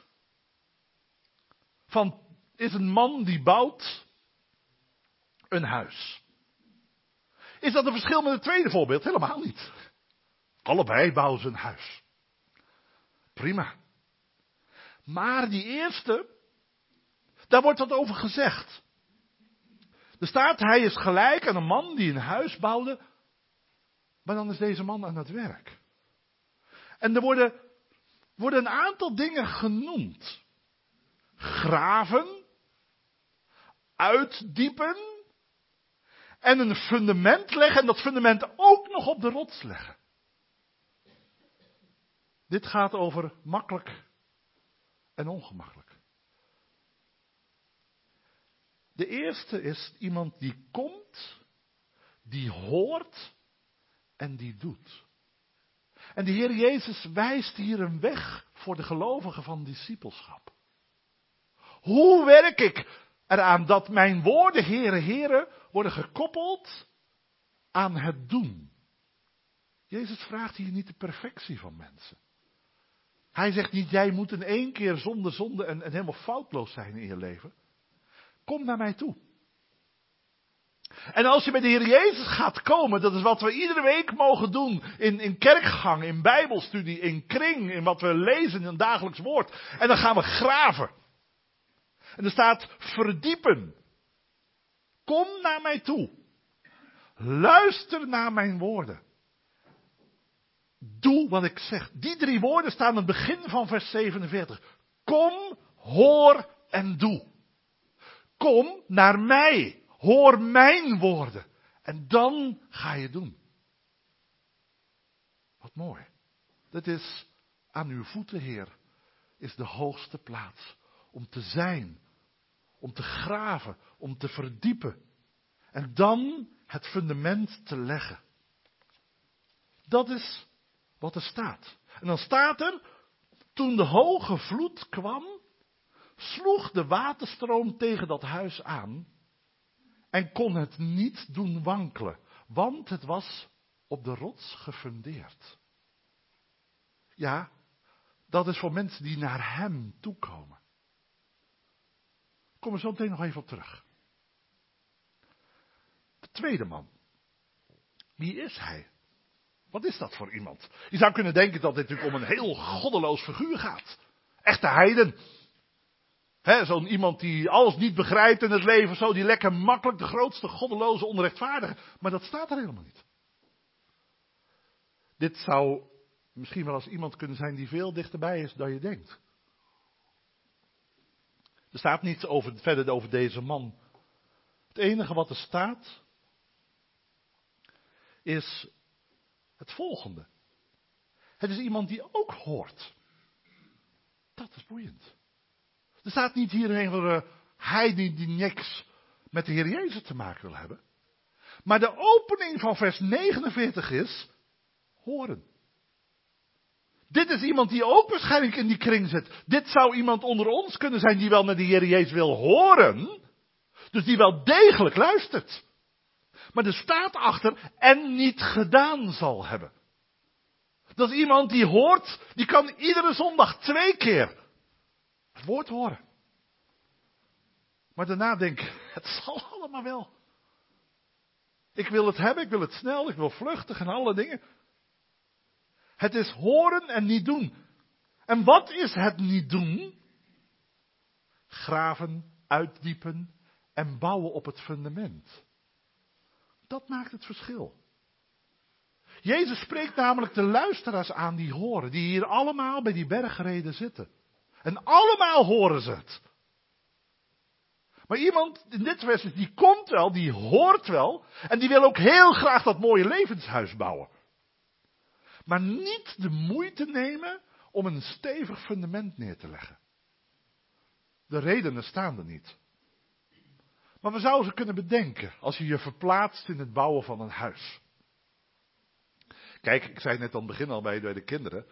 van, is een man die bouwt een huis. Is dat een verschil met het tweede voorbeeld? Helemaal niet. Allebei bouwen ze een huis. Prima. Maar die eerste, daar wordt wat over gezegd. Er staat, hij is gelijk aan een man die een huis bouwde, maar dan is deze man aan het werk. En er worden, worden een aantal dingen genoemd. Graven, uitdiepen en een fundament leggen en dat fundament ook nog op de rots leggen. Dit gaat over makkelijk en ongemakkelijk. De eerste is iemand die komt, die hoort en die doet. En de Heer Jezus wijst hier een weg voor de gelovigen van discipelschap. Hoe werk ik eraan dat mijn woorden, Heere, Heere, worden gekoppeld aan het doen? Jezus vraagt hier niet de perfectie van mensen. Hij zegt niet, jij moet in één keer zonder zonde en, en helemaal foutloos zijn in je leven. Kom naar mij toe. En als je bij de Heer Jezus gaat komen, dat is wat we iedere week mogen doen. In, in kerkgang, in bijbelstudie, in kring, in wat we lezen in een dagelijks woord. En dan gaan we graven. En er staat verdiepen. Kom naar mij toe. Luister naar mijn woorden. Doe wat ik zeg. Die drie woorden staan aan het begin van vers zevenenveertig. Kom, hoor en doe. Kom naar mij. Hoor mijn woorden. En dan ga je doen. Wat mooi. Dat is aan uw voeten, Heer, is de hoogste plaats. Om te zijn. Om te graven. Om te verdiepen. En dan het fundament te leggen. Dat is wat er staat. En dan staat er, toen de hoge vloed kwam, sloeg de waterstroom tegen dat huis aan en kon het niet doen wankelen, want het was op de rots gefundeerd. Ja, dat is voor mensen die naar hem toekomen. Ik kom er zo meteen nog even op terug. De tweede man. Wie is hij? Wat is dat voor iemand? Je zou kunnen denken dat dit natuurlijk om een heel goddeloos figuur gaat. Echte heiden. He, zo'n iemand die alles niet begrijpt in het leven, zo die lekker makkelijk de grootste goddeloze onrechtvaardige. Maar dat staat er helemaal niet. Dit zou misschien wel als iemand kunnen zijn die veel dichterbij is dan je denkt. Er staat niets over, verder over deze man. Het enige wat er staat is het volgende. Het is iemand die ook hoort. Dat is boeiend. Er staat niet hier een van de heiden die niks met de Heer Jezus te maken wil hebben. Maar de opening van vers negenenveertig is horen. Dit is iemand die ook waarschijnlijk in die kring zit. Dit zou iemand onder ons kunnen zijn die wel naar de Heer Jezus wil horen. Dus die wel degelijk luistert. Maar er staat achter en niet gedaan zal hebben. Dat is iemand die hoort, die kan iedere zondag twee keer het woord horen. Maar daarna denk ik, het zal allemaal wel. Ik wil het hebben, ik wil het snel, ik wil vluchtig en alle dingen. Het is horen en niet doen. En wat is het niet doen? Graven, uitdiepen en bouwen op het fundament. Dat maakt het verschil. Jezus spreekt namelijk de luisteraars aan die horen, die hier allemaal bij die bergreden zitten. En allemaal horen ze het. Maar iemand in dit vers, die komt wel, die hoort wel, en die wil ook heel graag dat mooie levenshuis bouwen. Maar niet de moeite nemen om een stevig fundament neer te leggen. De redenen staan er niet. Maar we zouden ze kunnen bedenken als je je verplaatst in het bouwen van een huis. Kijk, ik zei net aan het begin al bij, bij de kinderen.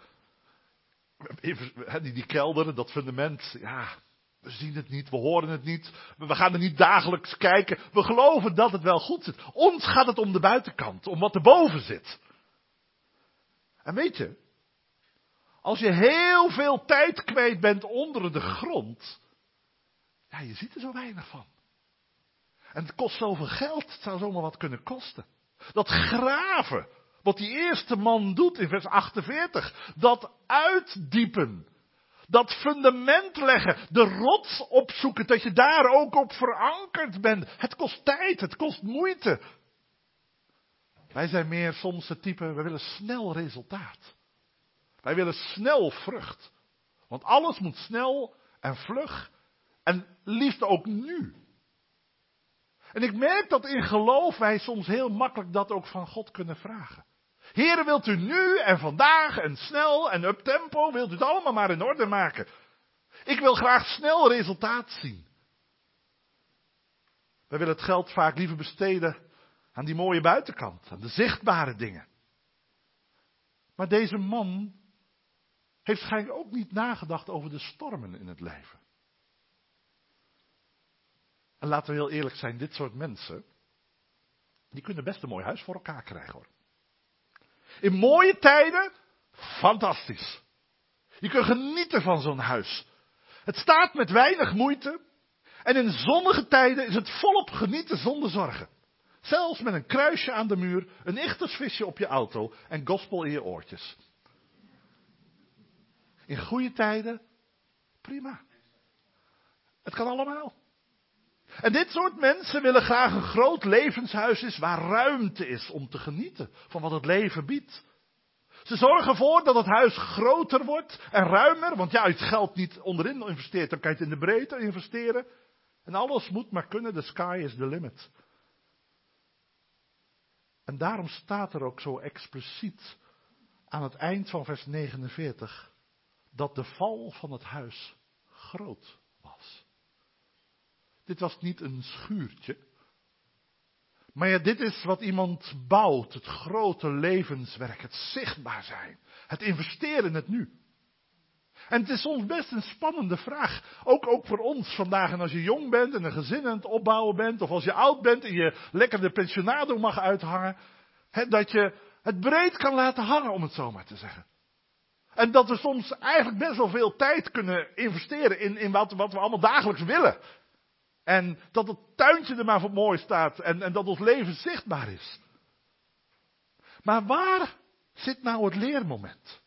Die, die kelder, dat fundament, ja, we zien het niet, we horen het niet. We gaan er niet dagelijks kijken. We geloven dat het wel goed zit. Ons gaat het om de buitenkant, om wat erboven zit. En weet je, als je heel veel tijd kwijt bent onder de grond, ja, je ziet er zo weinig van. En het kost zoveel geld, het zou zomaar wat kunnen kosten. Dat graven, wat die eerste man doet in vers achtenveertig, dat uitdiepen, dat fundament leggen, de rots opzoeken, dat je daar ook op verankerd bent. Het kost tijd, het kost moeite. Wij zijn meer soms het type, we willen snel resultaat. Wij willen snel vrucht. Want alles moet snel en vlug en liefst ook nu. En ik merk dat in geloof wij soms heel makkelijk dat ook van God kunnen vragen. Heere, wilt u nu en vandaag en snel en up tempo, wilt u het allemaal maar in orde maken. Ik wil graag snel resultaat zien. Wij willen het geld vaak liever besteden aan die mooie buitenkant, aan de zichtbare dingen. Maar deze man heeft waarschijnlijk ook niet nagedacht over de stormen in het leven. En laten we heel eerlijk zijn, dit soort mensen, die kunnen best een mooi huis voor elkaar krijgen hoor. In mooie tijden, fantastisch. Je kunt genieten van zo'n huis. Het staat met weinig moeite. En in zonnige tijden is het volop genieten zonder zorgen. Zelfs met een kruisje aan de muur, een ichtersvisje op je auto en gospel in je oortjes. In goede tijden, prima. Het kan allemaal. En dit soort mensen willen graag een groot levenshuis is waar ruimte is om te genieten van wat het leven biedt. Ze zorgen ervoor dat het huis groter wordt en ruimer, want ja, als je het geld niet onderin investeert, dan kan je het in de breedte investeren. En alles moet maar kunnen, the sky is the limit. En daarom staat er ook zo expliciet aan het eind van vers negenenveertig dat de val van het huis groot was. Dit was niet een schuurtje. Maar ja, dit is wat iemand bouwt. Het grote levenswerk. Het zichtbaar zijn. Het investeren in het nu. En het is soms best een spannende vraag. Ook, ook voor ons vandaag. En als je jong bent en een gezin aan het opbouwen bent. Of als je oud bent en je lekker de pensionado mag uithangen. Hè, dat je het breed kan laten hangen, om het zo maar te zeggen. En dat we soms eigenlijk best wel veel tijd kunnen investeren in, in wat, wat we allemaal dagelijks willen. En dat het tuintje er maar voor mooi staat. En, en dat ons leven zichtbaar is. Maar waar zit nou het leermoment?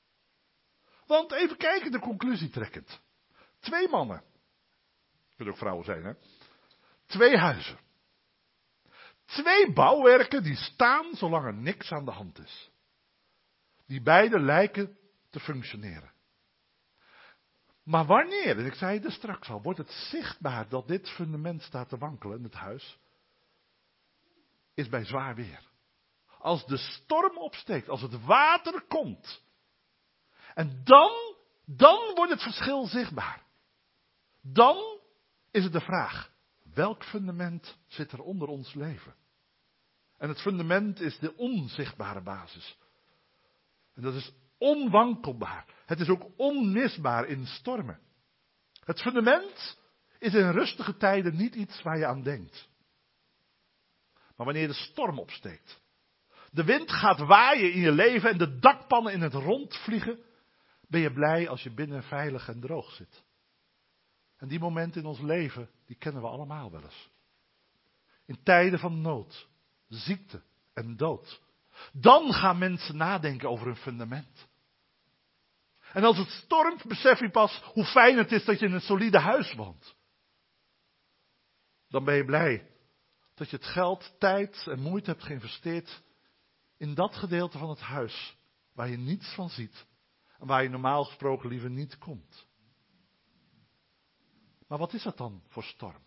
Want even kijken, de conclusie trekkend. Twee mannen. Kunnen ook vrouwen zijn, hè? Twee huizen. Twee bouwwerken die staan zolang er niks aan de hand is. Die beide lijken te functioneren. Maar wanneer, en ik zei het er straks al, wordt het zichtbaar dat dit fundament staat te wankelen in het huis, is bij zwaar weer. Als de storm opsteekt, als het water komt. En dan, dan wordt het verschil zichtbaar. Dan is het de vraag, welk fundament zit er onder ons leven? En het fundament is de onzichtbare basis. En dat is onwankelbaar. Het is ook onmisbaar in stormen. Het fundament is in rustige tijden niet iets waar je aan denkt. Maar wanneer de storm opsteekt, de wind gaat waaien in je leven en de dakpannen in het rond vliegen, ben je blij als je binnen veilig en droog zit. En die momenten in ons leven, die kennen we allemaal wel eens. In tijden van nood, ziekte en dood. Dan gaan mensen nadenken over hun fundament. En als het stormt, besef je pas hoe fijn het is dat je in een solide huis woont. Dan ben je blij dat je het geld, tijd en moeite hebt geïnvesteerd in dat gedeelte van het huis waar je niets van ziet en waar je normaal gesproken liever niet komt. Maar wat is dat dan voor storm?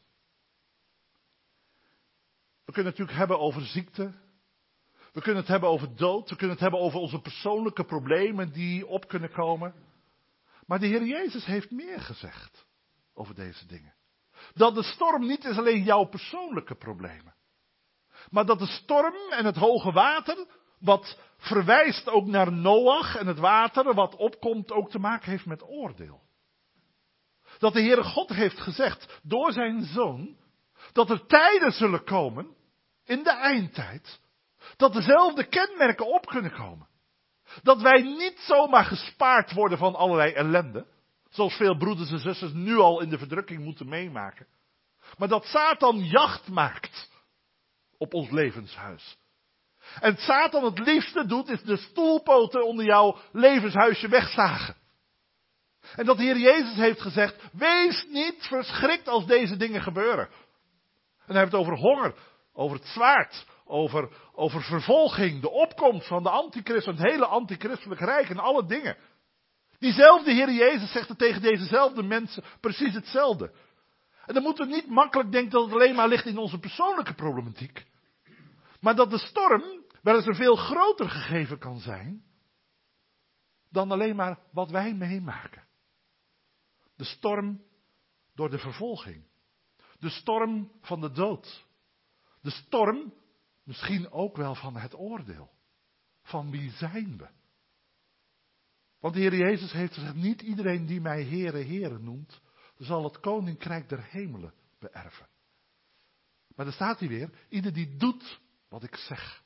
We kunnen het natuurlijk hebben over ziekte. We kunnen het hebben over dood. We kunnen het hebben over onze persoonlijke problemen die op kunnen komen. Maar de Heer Jezus heeft meer gezegd over deze dingen. Dat de storm niet is alleen jouw persoonlijke problemen. Maar dat de storm en het hoge water, wat verwijst ook naar Noach en het water wat opkomt, ook te maken heeft met oordeel. Dat de Heere God heeft gezegd door zijn Zoon, dat er tijden zullen komen, in de eindtijd, dat dezelfde kenmerken op kunnen komen. Dat wij niet zomaar gespaard worden van allerlei ellende, zoals veel broeders en zusters nu al in de verdrukking moeten meemaken. Maar dat Satan jacht maakt op ons levenshuis. En Satan het liefste doet, is de stoelpoten onder jouw levenshuisje wegzagen. En dat de Heer Jezus heeft gezegd, wees niet verschrikt als deze dingen gebeuren. En hij heeft het over honger, over het zwaard, over, over vervolging, de opkomst van de antichrist, het hele antichristelijk rijk en alle dingen. Diezelfde Heer Jezus zegt er tegen dezezelfde mensen precies hetzelfde. En dan moeten we niet makkelijk denken dat het alleen maar ligt in onze persoonlijke problematiek. Maar dat de storm wel eens een veel groter gegeven kan zijn dan alleen maar wat wij meemaken. De storm door de vervolging. De storm van de dood. De storm misschien ook wel van het oordeel. Van wie zijn we? Want de Heer Jezus heeft gezegd, niet iedereen die mij Heere, Heere noemt, zal het koninkrijk der hemelen beërven. Maar dan staat hij weer, ieder die doet wat ik zeg.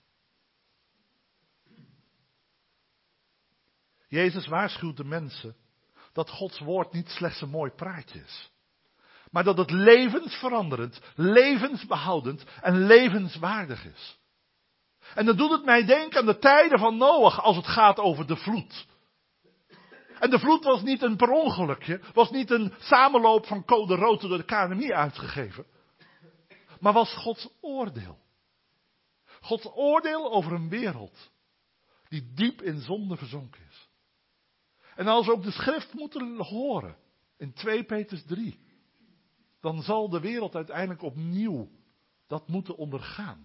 Jezus waarschuwt de mensen dat Gods woord niet slechts een mooi praatje is. Maar dat het levensveranderend, levensbehoudend en levenswaardig is. En dan doet het mij denken aan de tijden van Noach als het gaat over de vloed. En de vloed was niet een per ongelukje, was niet een samenloop van code rood door de K N M I uitgegeven. Maar was Gods oordeel. Gods oordeel over een wereld die diep in zonde verzonken is. En als we ook de schrift moeten horen, in twee Petrus drie, dan zal de wereld uiteindelijk opnieuw dat moeten ondergaan.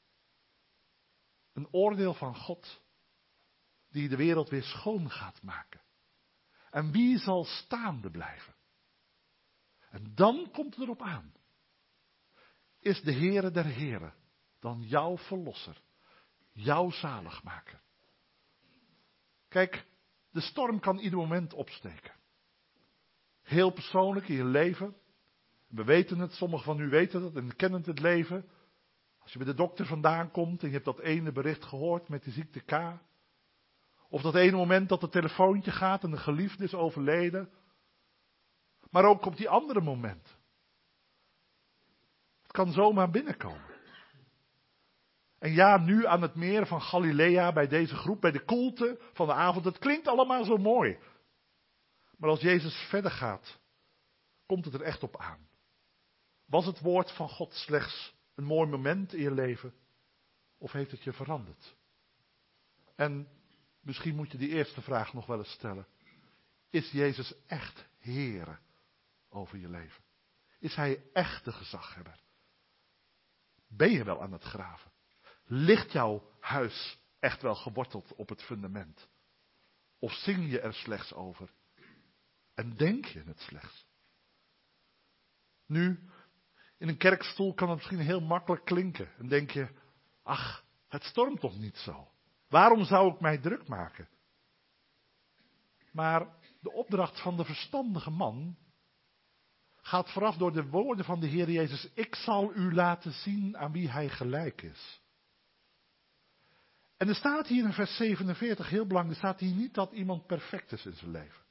Een oordeel van God, die de wereld weer schoon gaat maken. En wie zal staande blijven? En dan komt het erop aan. Is de Heere der Heren dan jouw verlosser, jouw zaligmaker? Kijk, de storm kan ieder moment opsteken. Heel persoonlijk in je leven. We weten het, sommigen van u weten het en kennen het leven. Als je bij de dokter vandaan komt en je hebt dat ene bericht gehoord met die ziekte K. Of dat ene moment dat het telefoontje gaat en de geliefde is overleden. Maar ook op die andere momenten. Het kan zomaar binnenkomen. En ja, nu aan het meer van Galilea, bij deze groep, bij de koelte van de avond. Het klinkt allemaal zo mooi. Maar als Jezus verder gaat, komt het er echt op aan. Was het woord van God slechts een mooi moment in je leven? Of heeft het je veranderd? En misschien moet je die eerste vraag nog wel eens stellen. Is Jezus echt Heere over je leven? Is Hij echt de gezaghebber? Ben je wel aan het graven? Ligt jouw huis echt wel geworteld op het fundament? Of zing je er slechts over? En denk je het slechts? Nu, in een kerkstoel kan het misschien heel makkelijk klinken. En denk je, ach, het stormt toch niet zo? Waarom zou ik mij druk maken? Maar de opdracht van de verstandige man gaat vooraf door de woorden van de Heer Jezus. Ik zal u laten zien aan wie Hij gelijk is. En er staat hier in vers zevenenveertig, heel belangrijk, er staat hier niet dat iemand perfect is in zijn leven.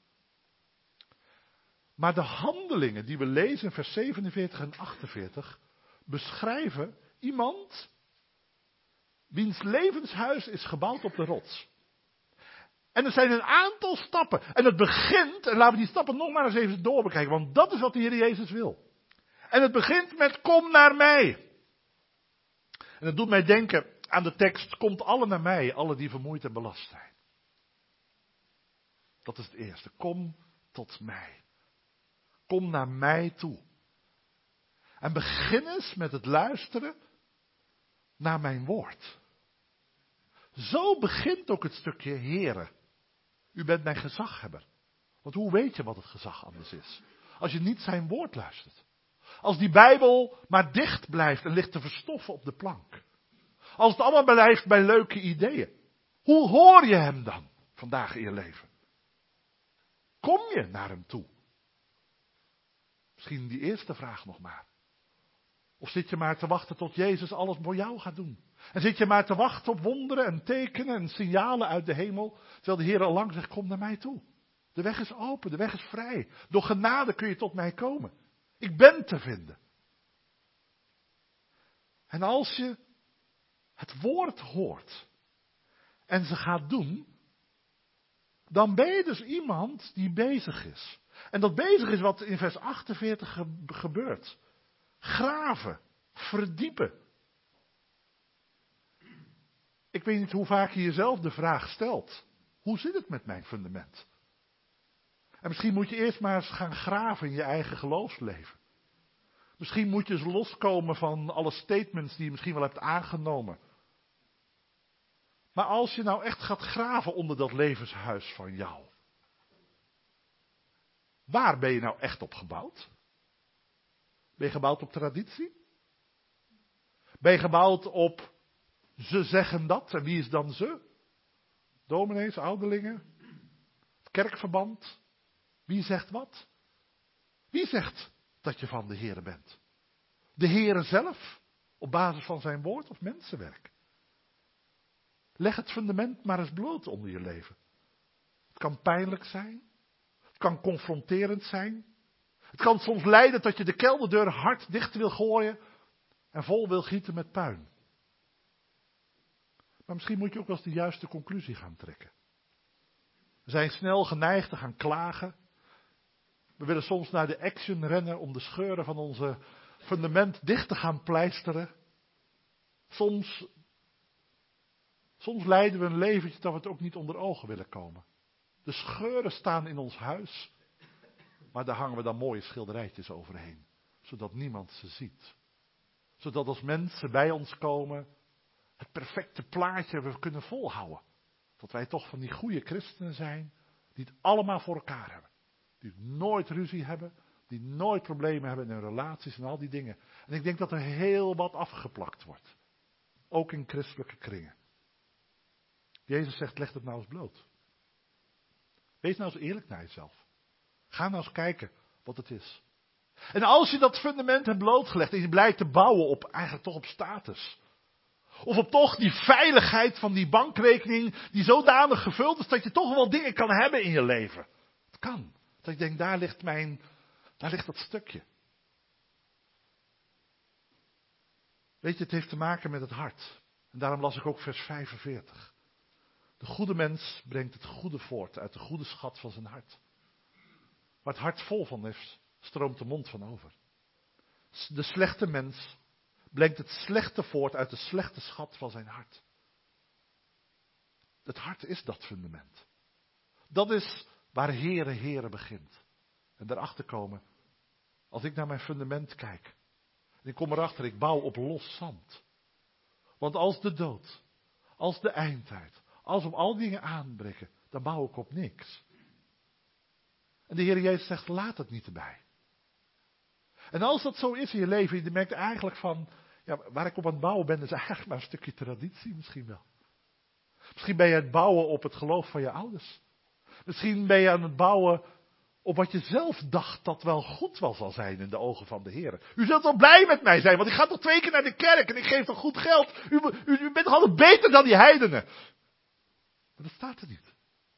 Maar de handelingen die we lezen in vers zevenenveertig en achtenveertig beschrijven iemand wiens levenshuis is gebouwd op de rots. En er zijn een aantal stappen. En het begint, en laten we die stappen nog maar eens even doorbekijken, want dat is wat de Heer Jezus wil. En het begint met kom naar mij. En dat doet mij denken aan de tekst, komt alle naar mij, alle die vermoeid en belast zijn. Dat is het eerste, kom tot mij. Kom naar mij toe. En begin eens met het luisteren naar mijn woord. Zo begint ook het stukje Heere. U bent mijn gezaghebber. Want hoe weet je wat het gezag anders is? Als je niet zijn woord luistert. Als die Bijbel maar dicht blijft en ligt te verstoffen op de plank. Als het allemaal blijft bij leuke ideeën. Hoe hoor je hem dan vandaag in je leven? Kom je naar hem toe? Misschien die eerste vraag nog maar. Of zit je maar te wachten tot Jezus alles voor jou gaat doen? En zit je maar te wachten op wonderen en tekenen en signalen uit de hemel, terwijl de Heer al lang zegt, kom naar mij toe. De weg is open, de weg is vrij. Door genade kun je tot mij komen. Ik ben te vinden. En als je het woord hoort en ze gaat doen, dan ben je dus iemand die bezig is. En dat bezig is wat in vers achtenveertig ge- gebeurt. Graven, verdiepen. Ik weet niet hoe vaak je jezelf de vraag stelt. Hoe zit het met mijn fundament? En misschien moet je eerst maar eens gaan graven in je eigen geloofsleven. Misschien moet je eens loskomen van alle statements die je misschien wel hebt aangenomen. Maar als je nou echt gaat graven onder dat levenshuis van jou. Waar ben je nou echt op gebouwd? Ben je gebouwd op traditie? Ben je gebouwd op ze zeggen dat? En wie is dan ze? Dominees, ouderlingen? Het kerkverband? Wie zegt wat? Wie zegt dat je van de Heere bent? De Heere zelf? Op basis van zijn woord of mensenwerk? Leg het fundament maar eens bloot onder je leven. Het kan pijnlijk zijn. Het kan confronterend zijn. Het kan soms leiden dat je de kelderdeur hard dicht wil gooien en vol wil gieten met puin. Maar misschien moet je ook wel eens de juiste conclusie gaan trekken. We zijn snel geneigd te gaan klagen. We willen soms naar de action rennen om de scheuren van onze fundament dicht te gaan pleisteren. Soms, soms leiden we een leventje dat we het ook niet onder ogen willen komen. De scheuren staan in ons huis, maar daar hangen we dan mooie schilderijtjes overheen. Zodat niemand ze ziet. Zodat als mensen bij ons komen, het perfecte plaatje we kunnen volhouden. Dat wij toch van die goede christenen zijn, die het allemaal voor elkaar hebben. Die nooit ruzie hebben, die nooit problemen hebben in hun relaties en al die dingen. En ik denk dat er heel wat afgeplakt wordt. Ook in christelijke kringen. Jezus zegt, leg het nou eens bloot. Wees nou eens eerlijk naar jezelf. Ga nou eens kijken wat het is. En als je dat fundament hebt blootgelegd en je blijkt te bouwen op, eigenlijk toch op status. Of op toch die veiligheid van die bankrekening die zodanig gevuld is dat je toch wel dingen kan hebben in je leven. Het kan. Dat je denkt, daar ligt mijn, daar ligt dat stukje. Weet je, het heeft te maken met het hart. En daarom las ik ook vers vijfenveertig. De goede mens brengt het goede voort uit de goede schat van zijn hart. Waar het hart vol van is, stroomt de mond van over. De slechte mens brengt het slechte voort uit de slechte schat van zijn hart. Het hart is dat fundament. Dat is waar Heere, Heere begint. En daarachter komen, als ik naar mijn fundament kijk. En ik kom erachter, ik bouw op los zand. Want als de dood, als de eindtijd, als op al dingen aanbreken, dan bouw ik op niks. En de Heer Jezus zegt, laat het niet erbij. En als dat zo is in je leven, je merkt eigenlijk van, ja, waar ik op aan het bouwen ben, is eigenlijk maar een stukje traditie misschien wel. Misschien ben je aan het bouwen op het geloof van je ouders. Misschien ben je aan het bouwen op wat je zelf dacht dat wel goed wel zal zijn in de ogen van de Heer. U zult wel blij met mij zijn, want ik ga toch twee keer naar de kerk en ik geef toch goed geld. U, u, u bent toch altijd beter dan die heidenen. Maar dat staat er niet.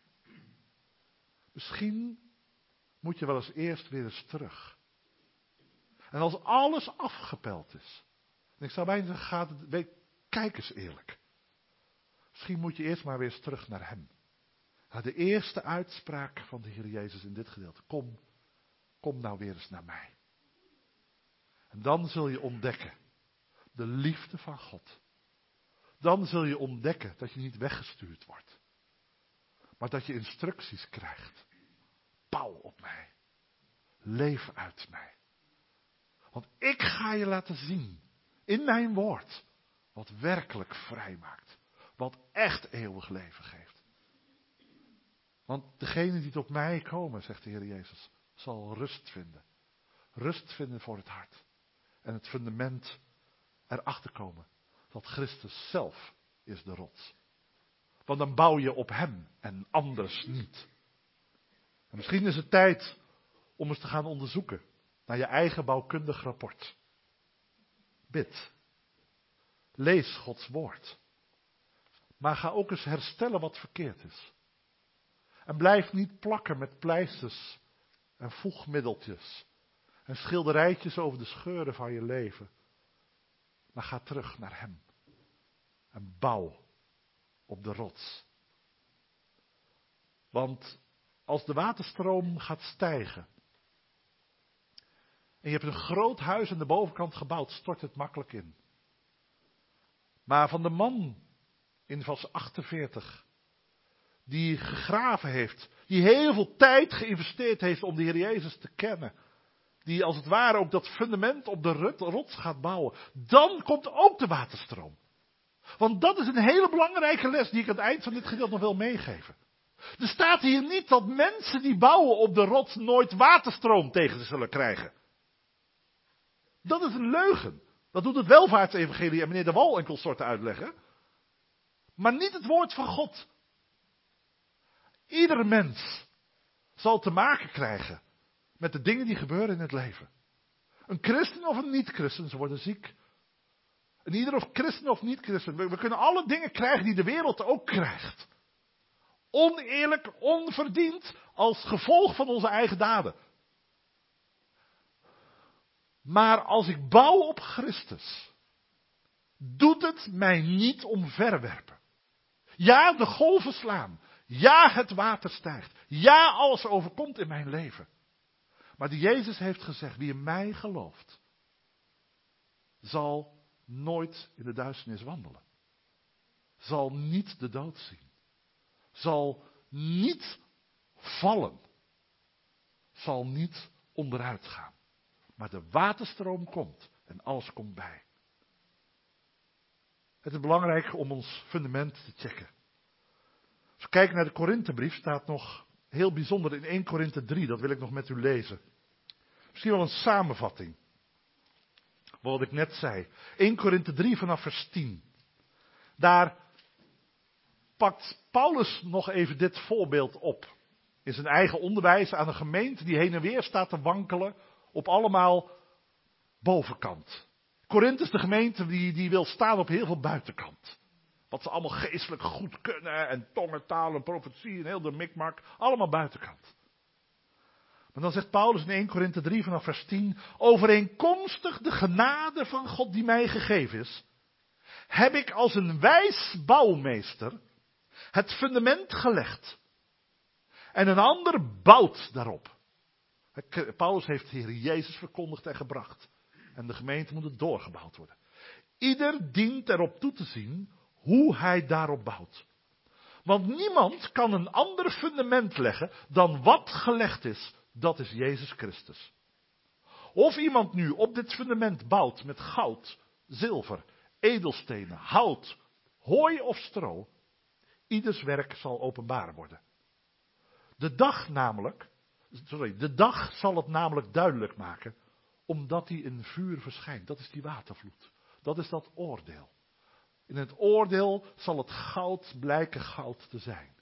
Misschien moet je wel eens eerst weer eens terug. En als alles afgepeld is. En ik zou bijna zeggen, gaat het, kijk eens eerlijk. Misschien moet je eerst maar weer eens terug naar hem. Naar de eerste uitspraak van de Heer Jezus in dit gedeelte. Kom, kom nou weer eens naar mij. En dan zul je ontdekken de liefde van God. Dan zul je ontdekken dat je niet weggestuurd wordt. Maar dat je instructies krijgt. Bouw op mij. Leef uit mij. Want ik ga je laten zien, in mijn woord, wat werkelijk vrij maakt. Wat echt eeuwig leven geeft. Want degene die tot mij komen, zegt de Heer Jezus, zal rust vinden. Rust vinden voor het hart. En het fundament erachter komen. Dat Christus zelf is de rots. Want dan bouw je op hem en anders niet. En misschien is het tijd om eens te gaan onderzoeken naar je eigen bouwkundig rapport. Bid. Lees Gods woord. Maar ga ook eens herstellen wat verkeerd is. En blijf niet plakken met pleisters en voegmiddeltjes en schilderijtjes over de scheuren van je leven. Maar ga terug naar hem. En bouw op de rots. Want als de waterstroom gaat stijgen en je hebt een groot huis aan de bovenkant gebouwd, stort het makkelijk in. Maar van de man in vers achtenveertig, die gegraven heeft, die heel veel tijd geïnvesteerd heeft om de Heer Jezus te kennen, die als het ware ook dat fundament op de rots gaat bouwen, dan komt ook de waterstroom. Want dat is een hele belangrijke les die ik aan het eind van dit gedeelte nog wil meegeven. Er staat hier niet dat mensen die bouwen op de rots nooit waterstroom tegen zich zullen krijgen. Dat is een leugen. Dat doet het welvaartsevangelie en meneer De Wal en consorten uitleggen. Maar niet het woord van God. Iedere mens zal te maken krijgen met de dingen die gebeuren in het leven. Een christen of een niet-christen, ze worden ziek. En ieder of christen of niet-christen, we, we kunnen alle dingen krijgen die de wereld ook krijgt. Oneerlijk, onverdiend, als gevolg van onze eigen daden. Maar als ik bouw op Christus, doet het mij niet omverwerpen. Ja, de golven slaan. Ja, het water stijgt. Ja, alles overkomt in mijn leven. Maar die Jezus heeft gezegd, wie in mij gelooft, zal nooit in de duisternis wandelen. Zal niet de dood zien. Zal niet vallen. Zal niet onderuit gaan. Maar de waterstroom komt en alles komt bij. Het is belangrijk om ons fundament te checken. Als we kijken naar de Korinthebrief, staat nog heel bijzonder in Eerste Korinthe drie, dat wil ik nog met u lezen. Misschien wel een samenvatting. Wat ik net zei. Eerste Korinthe drie vanaf vers tien. Daar pakt Paulus nog even dit voorbeeld op. In zijn eigen onderwijs aan een gemeente die heen en weer staat te wankelen op allemaal bovenkant. Korinthe is de gemeente die, die wil staan op heel veel buitenkant. Wat ze allemaal geestelijk goed kunnen en tongentaal, profetie en heel de mikmak. Allemaal buitenkant. Maar dan zegt Paulus in Eerste Korinthe drie vanaf vers tien. Overeenkomstig de genade van God die mij gegeven is, heb ik als een wijs bouwmeester het fundament gelegd. En een ander bouwt daarop. Paulus heeft de Heer Jezus verkondigd en gebracht. En de gemeente moet het doorgebouwd worden. Ieder dient erop toe te zien hoe hij daarop bouwt. Want niemand kan een ander fundament leggen dan wat gelegd is. Dat is Jezus Christus. Of iemand nu op dit fundament bouwt met goud, zilver, edelstenen, hout, hooi of stro. Ieders werk zal openbaar worden. De dag namelijk, sorry, de dag zal het namelijk duidelijk maken, omdat hij in vuur verschijnt. Dat is die watervloed. Dat is dat oordeel. In het oordeel zal het goud blijken goud te zijn.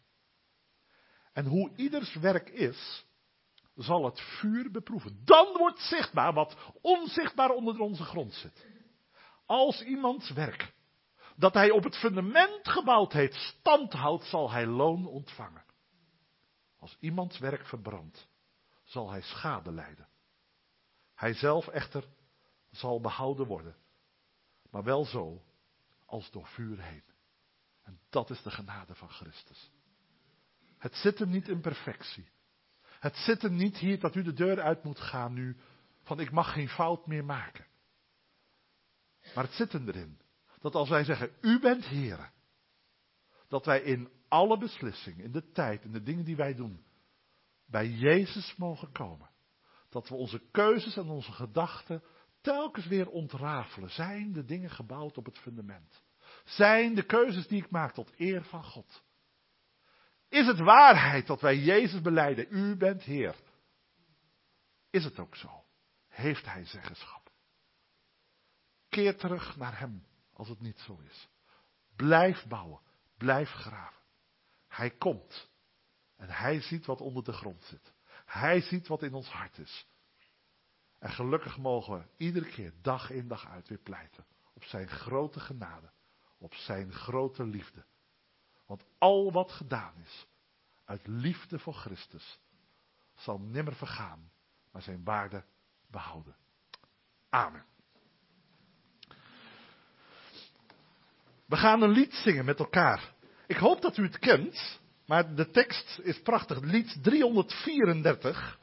En hoe ieders werk is, zal het vuur beproeven. Dan wordt zichtbaar wat onzichtbaar onder onze grond zit. Als iemands werk, dat hij op het fundament gebouwd heeft, stand houdt, zal hij loon ontvangen. Als iemands werk verbrandt, zal hij schade lijden. Hij zelf echter zal behouden worden. Maar wel zo als door vuur heen. En dat is de genade van Christus. Het zit hem niet in perfectie. Het zit hem niet hier dat u de deur uit moet gaan nu. Van ik mag geen fout meer maken. Maar het zit hem erin. Dat als wij zeggen, u bent Heer. Dat wij in alle beslissingen, in de tijd, in de dingen die wij doen. Bij Jezus mogen komen. Dat we onze keuzes en onze gedachten telkens weer ontrafelen. Zijn de dingen gebouwd op het fundament? Zijn de keuzes die ik maak tot eer van God? Is het waarheid dat wij Jezus belijden? U bent Heer. Is het ook zo? Heeft Hij zeggenschap? Keer terug naar Hem als het niet zo is. Blijf bouwen. Blijf graven. Hij komt. En Hij ziet wat onder de grond zit. Hij ziet wat in ons hart is. En gelukkig mogen we iedere keer dag in dag uit weer pleiten. Op zijn grote genade. Op zijn grote liefde. Want al wat gedaan is. Uit liefde voor Christus. Zal nimmer vergaan. Maar zijn waarde behouden. Amen. We gaan een lied zingen met elkaar. Ik hoop dat u het kent. Maar de tekst is prachtig. Lied driehonderdvierendertig.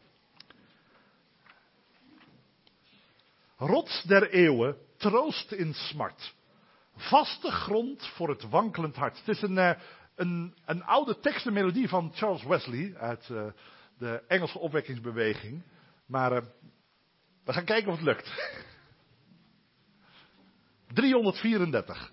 Rots der eeuwen, troost in smart. Vaste grond voor het wankelend hart. Het is een, uh, een, een oude tekst en melodie van Charles Wesley. Uit uh, de Engelse opwekkingsbeweging. Maar uh, we gaan kijken of het lukt. driehonderdvierendertig.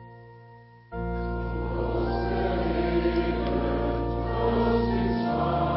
Oh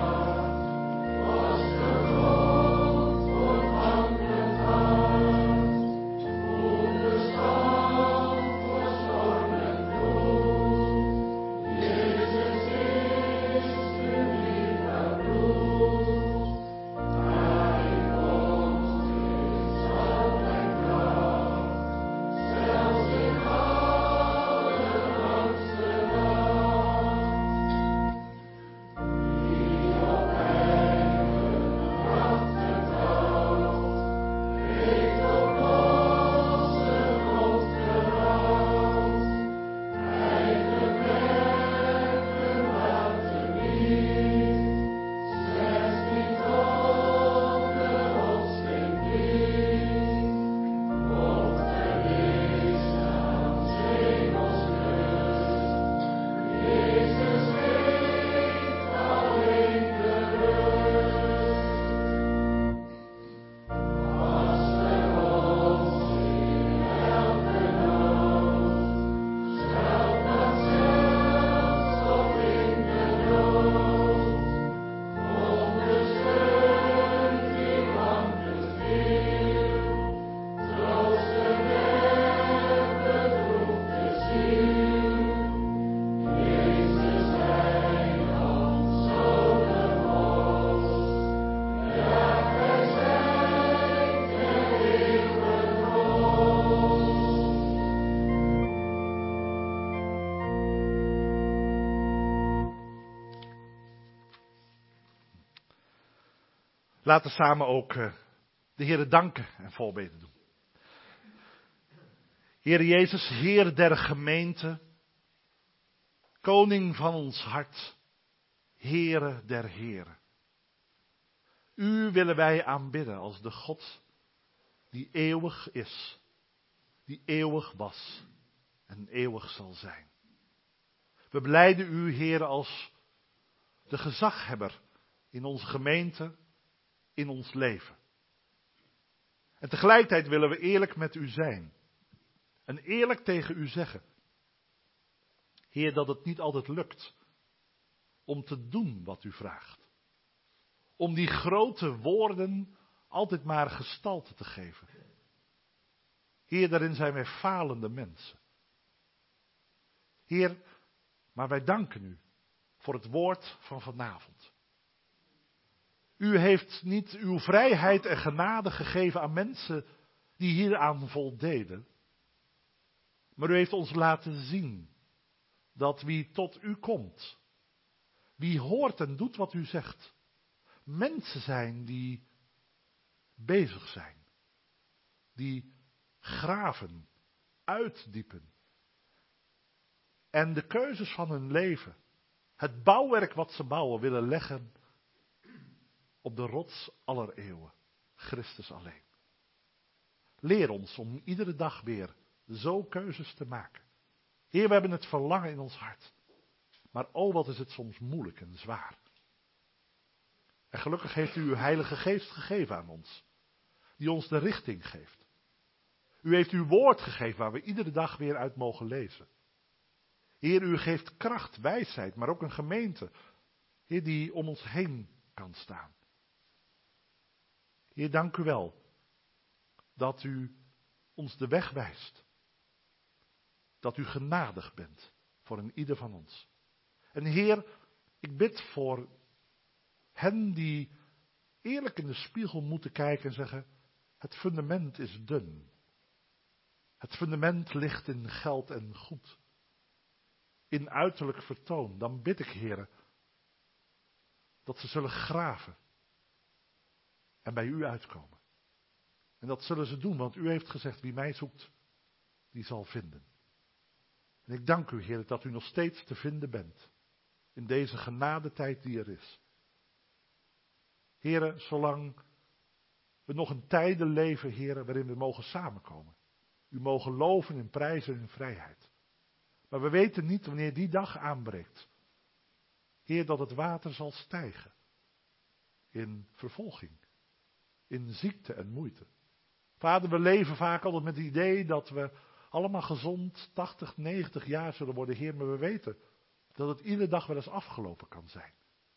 Laten we samen ook uh, de Heere danken en voorbeden doen. Heere Jezus, Heer der gemeente, Koning van ons hart, Heere der Heren. U willen wij aanbidden als de God die eeuwig is, die eeuwig was en eeuwig zal zijn. We belijden u, Heere, als de gezaghebber in onze gemeente, in ons leven. En tegelijkertijd willen we eerlijk met u zijn. En eerlijk tegen u zeggen. Heer, dat het niet altijd lukt om te doen wat u vraagt. Om die grote woorden altijd maar gestalte te geven. Heer, daarin zijn wij falende mensen. Heer, maar wij danken u voor het woord van vanavond. U heeft niet uw vrijheid en genade gegeven aan mensen die hieraan voldeden. Maar u heeft ons laten zien dat wie tot u komt, wie hoort en doet wat u zegt, mensen zijn die bezig zijn, die graven, uitdiepen. En de keuzes van hun leven, het bouwwerk wat ze bouwen, willen leggen op de rots aller eeuwen, Christus alleen. Leer ons om iedere dag weer zo keuzes te maken. Heer, we hebben het verlangen in ons hart. Maar oh, wat is het soms moeilijk en zwaar. En gelukkig heeft u uw Heilige Geest gegeven aan ons. Die ons de richting geeft. U heeft uw woord gegeven waar we iedere dag weer uit mogen lezen. Heer, u geeft kracht, wijsheid, maar ook een gemeente. Heer, die om ons heen kan staan. Heer, dank u wel dat u ons de weg wijst. Dat u genadig bent voor een ieder van ons. En Heer, ik bid voor hen die eerlijk in de spiegel moeten kijken en zeggen, het fundament is dun. Het fundament ligt in geld en goed. In uiterlijk vertoon. Dan bid ik, Heer, dat ze zullen graven. En bij u uitkomen. En dat zullen ze doen, want u heeft gezegd, wie mij zoekt, die zal vinden. En ik dank u, Heer, dat u nog steeds te vinden bent. In deze genadetijd die er is. Heer, zolang we nog een tijden leven, Heer, waarin we mogen samenkomen. U mogen loven in prijzen en in vrijheid. Maar we weten niet wanneer die dag aanbreekt. Heer, dat het water zal stijgen. In vervolging. In ziekte en moeite. Vader, we leven vaak altijd met het idee dat we allemaal gezond tachtig, negentig jaar zullen worden, Heer. Maar we weten dat het iedere dag wel eens afgelopen kan zijn.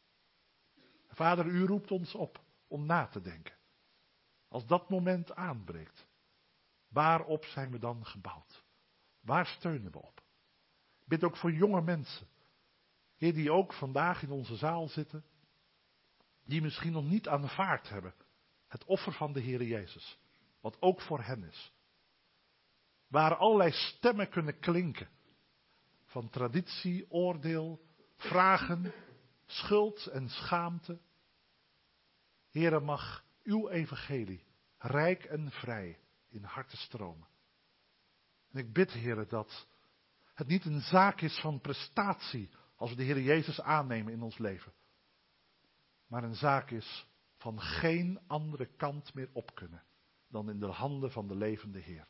Vader, u roept ons op om na te denken. Als dat moment aanbreekt, waarop zijn we dan gebouwd? Waar steunen we op? Ik bid ook voor jonge mensen. Heer, die ook vandaag in onze zaal zitten. Die misschien nog niet aanvaard hebben. Het offer van de Heer Jezus. Wat ook voor hen is. Waar allerlei stemmen kunnen klinken. Van traditie, oordeel, vragen, schuld en schaamte. Heere, mag uw evangelie rijk en vrij in harten stromen. En ik bid, Heere, dat het niet een zaak is van prestatie als we de Heer Jezus aannemen in ons leven. Maar een zaak is van geen andere kant meer op kunnen dan in de handen van de levende Heer.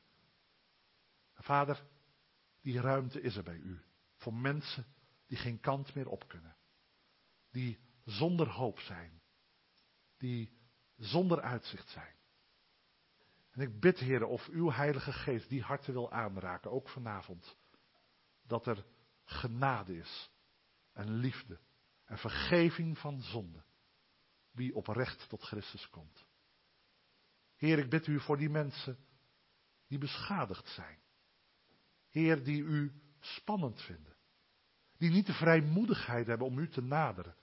Vader, die ruimte is er bij u. Voor mensen die geen kant meer op kunnen. Die zonder hoop zijn. Die zonder uitzicht zijn. En ik bid, Heer, of uw Heilige Geest die harten wil aanraken, ook vanavond. Dat er genade is. En liefde. En vergeving van zonde. Wie oprecht tot Christus komt. Heer, ik bid u voor die mensen die beschadigd zijn. Heer, die u spannend vinden. Die niet de vrijmoedigheid hebben om u te naderen.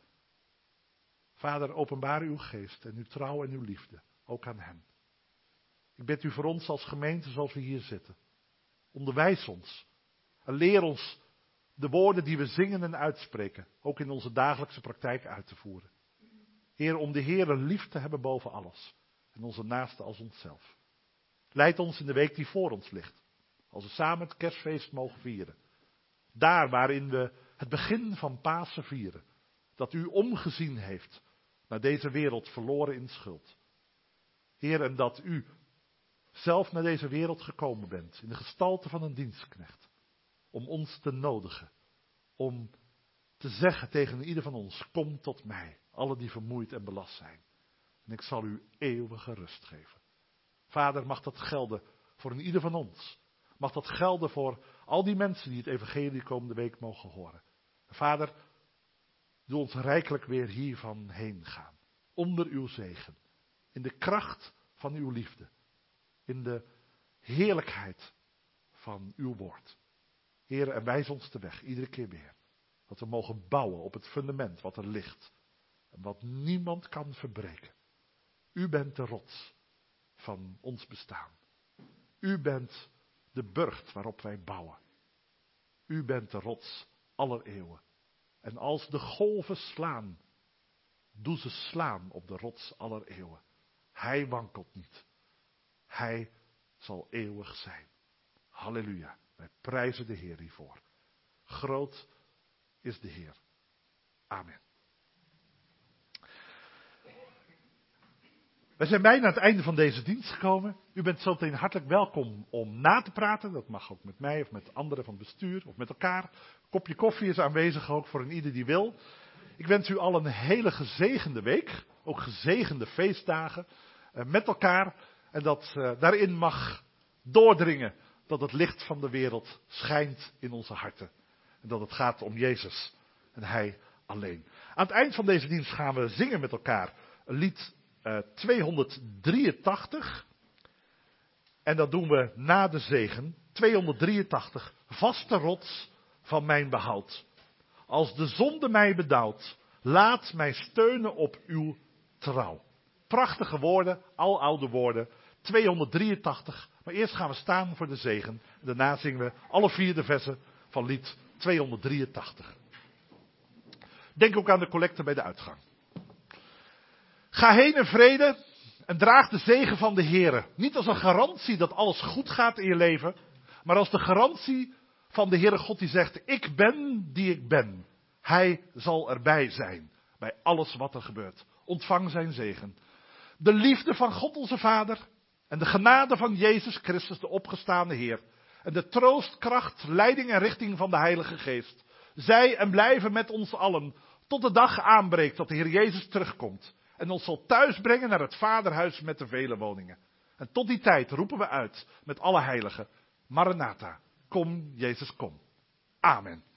Vader, openbaar uw geest en uw trouw en uw liefde. Ook aan hen. Ik bid u voor ons als gemeente zoals we hier zitten. Onderwijs ons. En leer ons de woorden die we zingen en uitspreken. Ook in onze dagelijkse praktijk uit te voeren. Heer, om de Heere lief te hebben boven alles. En onze naaste als onszelf. Leid ons in de week die voor ons ligt. Als we samen het kerstfeest mogen vieren. Daar waarin we het begin van Pasen vieren. Dat u omgezien heeft naar deze wereld verloren in schuld. Heer, en dat u zelf naar deze wereld gekomen bent. In de gestalte van een dienstknecht. Om ons te nodigen. Om te zeggen tegen ieder van ons. Kom tot mij. Alle die vermoeid en belast zijn. En ik zal u eeuwige rust geven. Vader, mag dat gelden voor een ieder van ons. Mag dat gelden voor al die mensen die het evangelie komende week mogen horen. Vader, doe ons rijkelijk weer hiervan heen gaan. Onder uw zegen. In de kracht van uw liefde. In de heerlijkheid van uw woord. Heer, en wijs ons de weg, iedere keer weer. Dat we mogen bouwen op het fundament wat er ligt. En wat niemand kan verbreken. U bent de rots van ons bestaan. U bent de burcht waarop wij bouwen. U bent de rots aller eeuwen. En als de golven slaan, doe ze slaan op de rots aller eeuwen. Hij wankelt niet. Hij zal eeuwig zijn. Halleluja. Wij prijzen de Heer hiervoor. Groot is de Heer. Amen. We zijn bijna aan het einde van deze dienst gekomen. U bent zo meteen hartelijk welkom om na te praten. Dat mag ook met mij of met anderen van het bestuur of met elkaar. Een kopje koffie is aanwezig ook voor een ieder die wil. Ik wens u al een hele gezegende week. Ook gezegende feestdagen uh, met elkaar. En dat uh, daarin mag doordringen dat het licht van de wereld schijnt in onze harten. En dat het gaat om Jezus en Hij alleen. Aan het eind van deze dienst gaan we zingen met elkaar een lied uh, tweehonderddrieëntachtig. En dat doen we na de zegen. tweehonderddrieëntachtig. Vaste rots van mijn behoud. Als de zonde mij bedouwt, laat mij steunen op uw trouw. Prachtige woorden, aloude woorden. tweehonderddrieëntachtig. Maar eerst gaan we staan voor de zegen. Daarna zingen we alle vier de versen van lied tweehonderddrieëntachtig. Denk ook aan de collecte bij de uitgang. Ga heen in vrede en draag de zegen van de Heere. Niet als een garantie dat alles goed gaat in je leven, maar als de garantie van de Heere God die zegt, ik ben die ik ben. Hij zal erbij zijn bij alles wat er gebeurt. Ontvang zijn zegen. De liefde van God onze Vader en de genade van Jezus Christus, de opgestaande Heer. En de troost, kracht, leiding en richting van de Heilige Geest. Zij en blijven met ons allen tot de dag aanbreekt dat de Heer Jezus terugkomt. En ons zal thuisbrengen naar het Vaderhuis met de vele woningen. En tot die tijd roepen we uit met alle heiligen. Maranatha, kom Jezus kom. Amen.